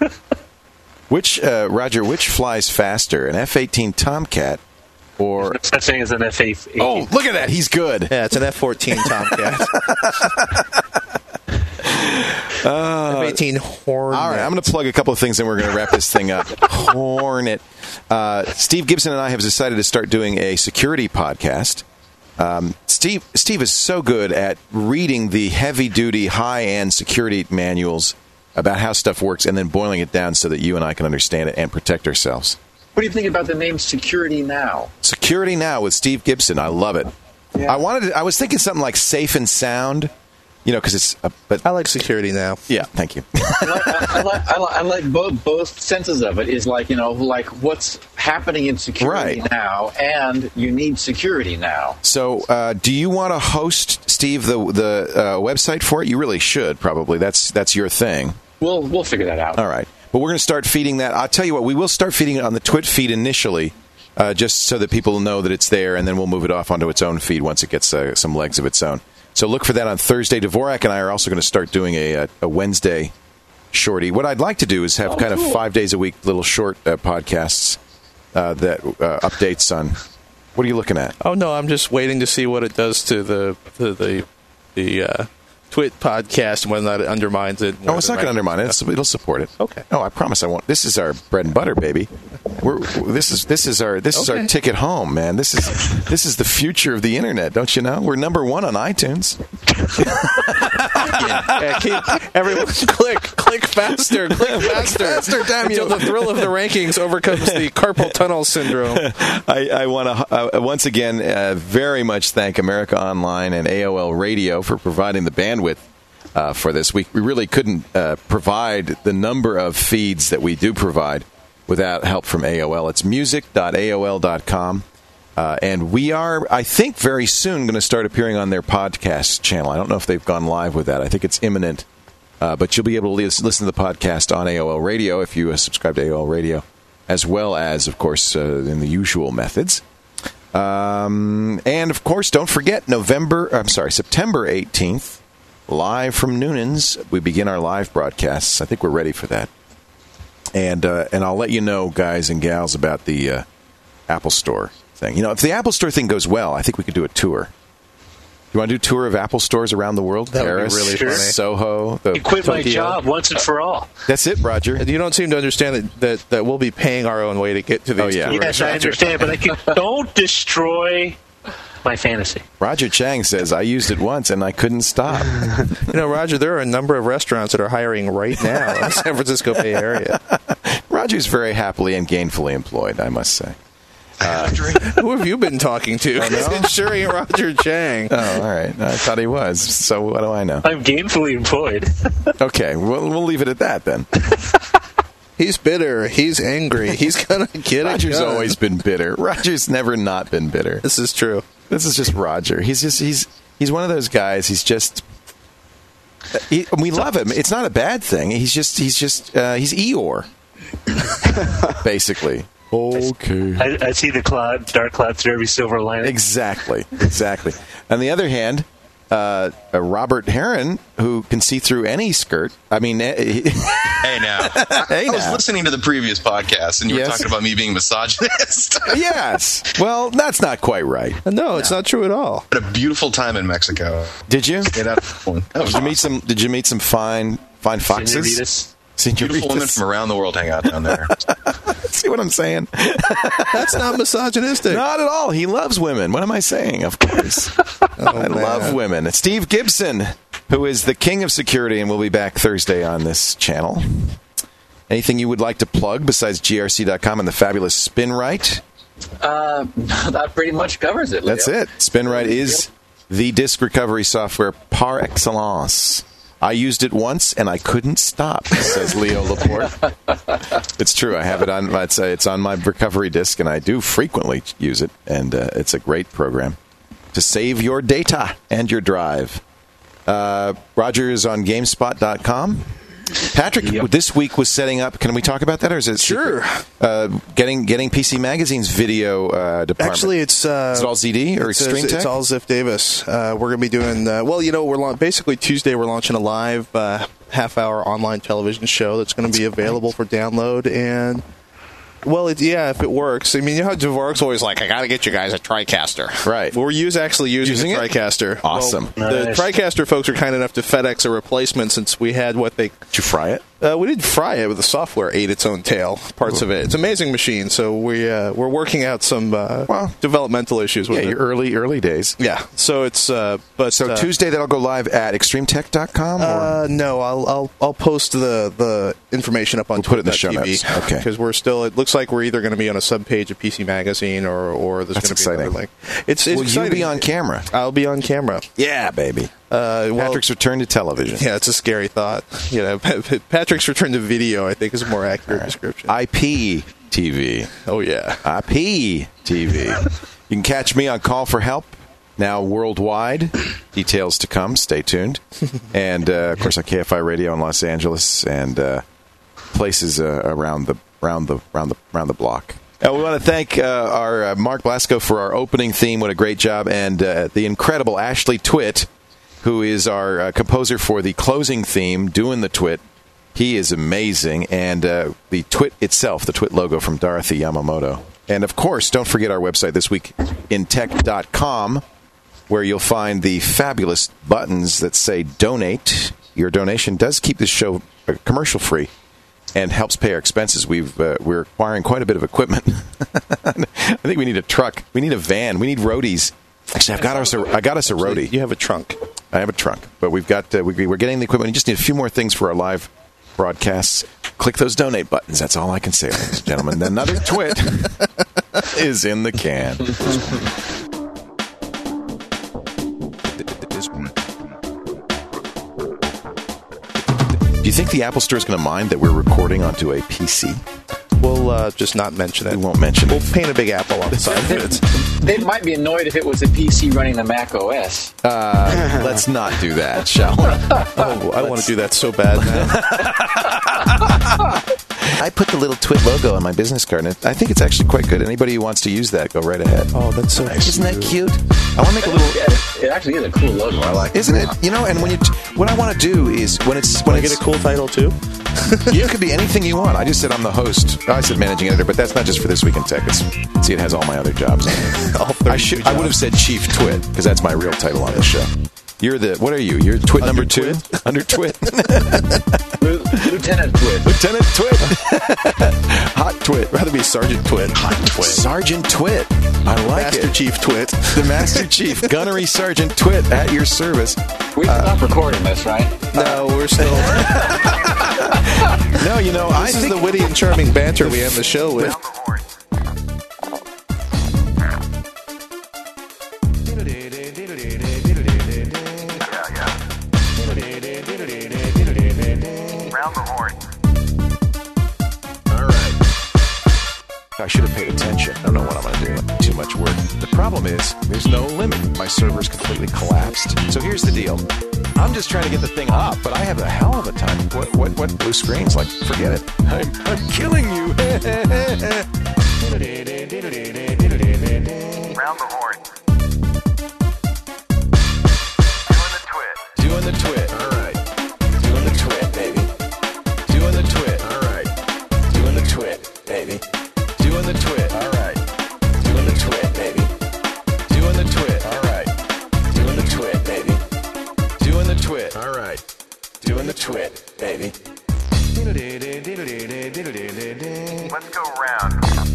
Which, uh, Roger, which flies faster, an F eighteen Tomcat or... There's such thing as an F eighteen. Oh, look at that. He's good. Yeah, it's an F fourteen Tomcat. Uh, F eighteen Hornet. All right, I'm going to plug a couple of things, and we're going to wrap this thing up. Hornet. Uh, Steve Gibson and I have decided to start doing a security podcast. Um, Steve Steve is so good at reading the heavy-duty, high-end security manuals about how stuff works and then boiling it down so that you and I can understand it and protect ourselves. What do you think about the name Security Now? Security Now with Steve Gibson. I love it. Yeah. I wanted. To, I was thinking something like Safe and Sound, you know, because it's. A, but I like Security Now. Yeah, thank you. I like, I, like, I, like, I like both both senses of it. Is like, you know, like what's happening in security Right. now, and you need security now. So, uh, do you want to host, Steve, the the uh, website for it? You really should, probably. That's that's your thing. We'll we'll figure that out. All right, but we're going to start feeding that. I'll tell you what, we will start feeding it on the Twit feed initially. Uh, just so that people know that it's there, and then we'll move it off onto its own feed once it gets uh, some legs of its own. So look for that on Thursday. Dvorak and I are also going to start doing a, a, a Wednesday shorty. What I'd like to do is have Oh, kind cool. of five days a week little short uh, podcasts uh, that uh, updates on. What are you looking at? Oh no, I'm just waiting to see what it does to the the the, the uh, Twit podcast and whether or not it undermines it. Oh, it's not going to undermine it. It's, it'll support it. Okay. Oh, I promise I won't. This is our bread and butter, baby. We're this is this is our this is our Okay. ticket home, man. This is this is the future of the internet. Don't you know? We're number one on iTunes. Yeah, keep, everyone, click, click faster, click faster, faster, damn until you. the thrill of the rankings overcomes the carpal tunnel syndrome. I, I want to uh, once again uh, very much thank America Online and A O L Radio for providing the bandwidth uh, for this. We, we really couldn't uh, provide the number of feeds that we do provide without help from A O L. It's music dot A O L dot com. Uh, and we are, I think, very soon going to start appearing on their podcast channel. I don't know if they've gone live with that. I think it's imminent. Uh, but you'll be able to listen to the podcast on A O L Radio if you uh, subscribe to A O L Radio, as well as, of course, uh, in the usual methods. Um, and, of course, don't forget, November, I'm sorry, September eighteenth, live from Noonan's, we begin our live broadcasts. I think we're ready for that. And uh, and I'll let you know, guys and gals, about the uh, Apple Store thing. You know, if the Apple Store thing goes well, I think we could do a tour. You want to do a tour of Apple stores around the world? That would be Paris, really funny. Soho, the You quit my Tokyo. job once and for all. That's it, Roger. You don't seem to understand that, that, that we'll be paying our own way to get to these Oh, yeah. tours. Yes, I understand, but I can, don't destroy my fantasy. Roger Chang says, I used it once and I couldn't stop. You know, Roger, there are a number of restaurants that are hiring right now in the San Francisco Bay Area. Roger's very happily and gainfully employed, I must say. Who have you been talking to? It's sure ain't Roger Chang. Oh, all right. I thought he was. So what do I know? I'm gainfully employed. Okay, we'll, we'll leave it at that then. He's bitter. He's angry. He's gonna get it. Roger's done. always been bitter. Roger's never not been bitter. This is true. This is just Roger. He's just he's he's one of those guys. He's just he, we love him. It's not a bad thing. He's just he's just uh, he's Eeyore, basically. Okay. I, I see the cloud, dark cloud through every silver lining. Exactly. Exactly. On the other hand, uh, uh, Robert Heron, who can see through any skirt. I mean, eh, he, Hey, now. Hey, I was now. listening to the previous podcast, and you Yes. were talking about me being misogynist. yes. Well, that's not quite right. No, it's not true at all. Had a beautiful time in Mexico. Did you? Get out of one. That was Did you meet awesome. some? Did you meet some fine fine foxes? Senoritas. Beautiful women Senoritas. from around the world hang out down there. See what I'm saying? That's not misogynistic. Not at all. He loves women. What am I saying? Of course. I man. love women. Steve Gibson, who is the king of security, and will be back Thursday on this channel. Anything you would like to plug besides G R C dot com and the fabulous SpinRite? Uh, that pretty much covers it. Leo. That's it. SpinRite is the disk recovery software par excellence. I used it once and I couldn't stop, says Leo Laporte. It's true. I have it on. It's, uh, it's on my recovery disk, and I do frequently use it. And uh, it's a great program to save your data and your drive. Uh, Roger is on GameSpot dot com. Patrick, this week was setting up. Can we talk about that, or is it Sure. Uh, getting getting P C Magazine's video uh, department. Actually, it's uh, is it all Z D or it's, Extreme it's, Tech? it's all Ziff Davis. Uh, we're going to be doing. Uh, well, you know, we're la- basically Tuesday. We're launching a live uh, half-hour online television show that's going to be available for download, and Well, it, yeah, if it works. I mean, you know how Dvorak's always like, I got to get you guys a TriCaster. Right. We're use, actually using, Using a it? TriCaster. Awesome. Well, the Nice. TriCaster folks were kind enough to FedEx a replacement since we had what they... Did you fry it? Uh, we didn't fry it, but the software ate its own tail, parts of it. It's an amazing machine, so we, uh, we're working out some uh, Well, developmental issues with Yeah, it. your early, early days. Yeah, so it's... Uh, but So uh, Tuesday, that'll go live at extreme tech dot com? Or? Uh, no, I'll I'll I'll post the, the information up on We'll put it in the Twit dot T V. show notes. Okay. Because we're still. It looks like we're either going to be on a subpage of P C Magazine or or there's That's going to be exciting. another link. It's, it's Will exciting. you be on camera? I'll be on camera. Yeah, baby. Uh, well, Patrick's return to television. yeah, it's a scary thought. You know, Patrick's return to video, I think, is a more accurate description. I P T V. oh yeah. I P T V. You can catch me on Call for Help, now worldwide. Details to come. Stay tuned. And, uh, of course, on K F I Radio in Los Angeles and uh, places uh, around the around the around the around the block. Uh, we want to thank uh, our uh, Mark Blasco for our opening theme. What a great job. And uh, the incredible Ashley Twit, who is our uh, composer for the closing theme, doing the Twit. He is amazing. And uh, the Twit itself, the Twit logo from Dorothy Yamamoto. And, of course, don't forget our website, this week in tech dot com, where you'll find the fabulous buttons that say donate. Your donation does keep this show uh, commercial-free and helps pay our expenses. We've, uh, we're acquiring quite a bit of equipment. I think we need a truck. We need a van. We need roadies. Actually, I've got us a, I got us a roadie. You have a trunk. I have a trunk, but we've got uh, we, we're getting the equipment. We just need a few more things for our live broadcasts. Click those donate buttons. That's all I can say, ladies and gentlemen. Another Twit is in the can. Do you think the Apple Store is going to mind that we're recording onto a P C? We'll uh, just not mention it. We won't mention We'll it. paint a big apple on the side of it. They might be annoyed if it was a P C running the Mac O S. Uh, let's not do that, shall we? Oh, I want to do that so bad now. I put the little Twit logo on my business card, and I think it's actually quite good. Anybody who wants to use that, go right ahead. Oh, that's so nice. Isn't that cute? I want to make a little... It actually is a cool logo. I like it. Isn't it? You know, and when you... T- what I want to do is, when it's... when Want to it's, get a cool title, too? You could be anything you want. I just said I'm the host. I said managing editor, but that's not just for This Week in Tech. It's, see, it has all my other jobs. All I should. I would have said Chief Twit, because that's my real title on the show. You're the... What are you? You're Twit number two? Under Twit? Lieutenant Twit. Lieutenant Twit. Hot Twit. Rather be Sergeant Twit. Hot Twit. Sergeant Twit. I like Master it. Chief Twit. The Master Chief, Gunnery Sergeant Twit, at your service. We Uh, stopped recording this, right? No, we're still... No, you know, I This is think the witty and charming banter we end the show with. Round the horn. All right. I should have paid attention. I don't know what I'm going to do. Too much work. The problem is, there's no limit. My server's completely collapsed. So here's the deal. I'm just trying to get the thing up, but I have a hell of a time. What what what blue screens? Like, forget it. I'm, I'm killing you. Round the horn. Doing the twit. Doing the Twit. All right. Doing the Twit, baby. Doing the Twit. All right. Doing the Twit, baby. Doing the Twit. All right. Doing the Twit, baby. Doing the Twit. All right. Doing the Twit, baby. Doing the Twit. All right. Doing the Twit, baby. Let's go round.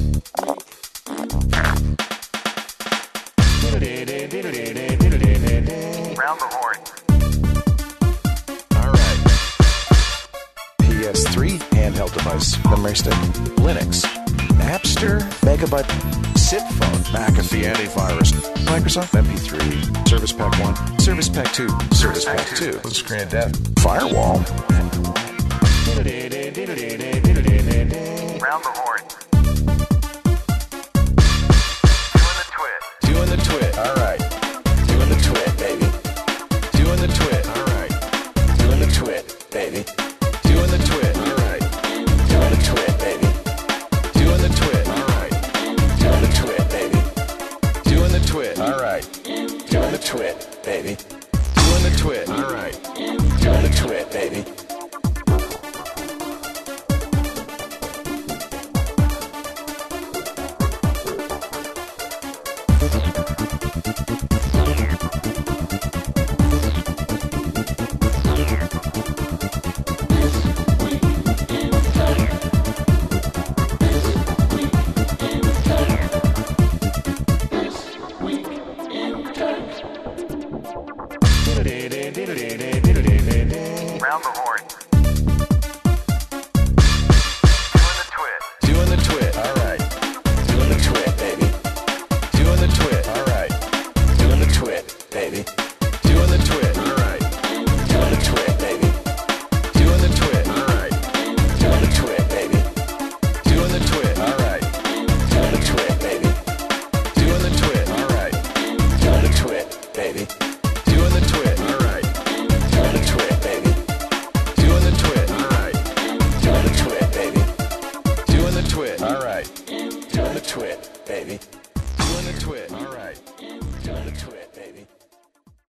Round the horn. All right. P S three handheld device, memory stick, Linux, Napster, Megabyte, SIP phone, McAfee antivirus, Microsoft M P three, Service Pack one, Service Pack two, Service Pack two, screen of death, firewall. Round the horn. Doing the twit. Doing the Twit. All right. Doing the Twit, baby. Doing the Twit. All right. Doing the Twit, baby. Doing the Twit. All right. Doing the Twit, baby. Doing the Twit. All right. Doing the Twit, baby. Doing the Twit. All right. Doing the Twit, baby. Doing the Twit. All right. Doing the Twit, baby. baby. Doing the twit. All right.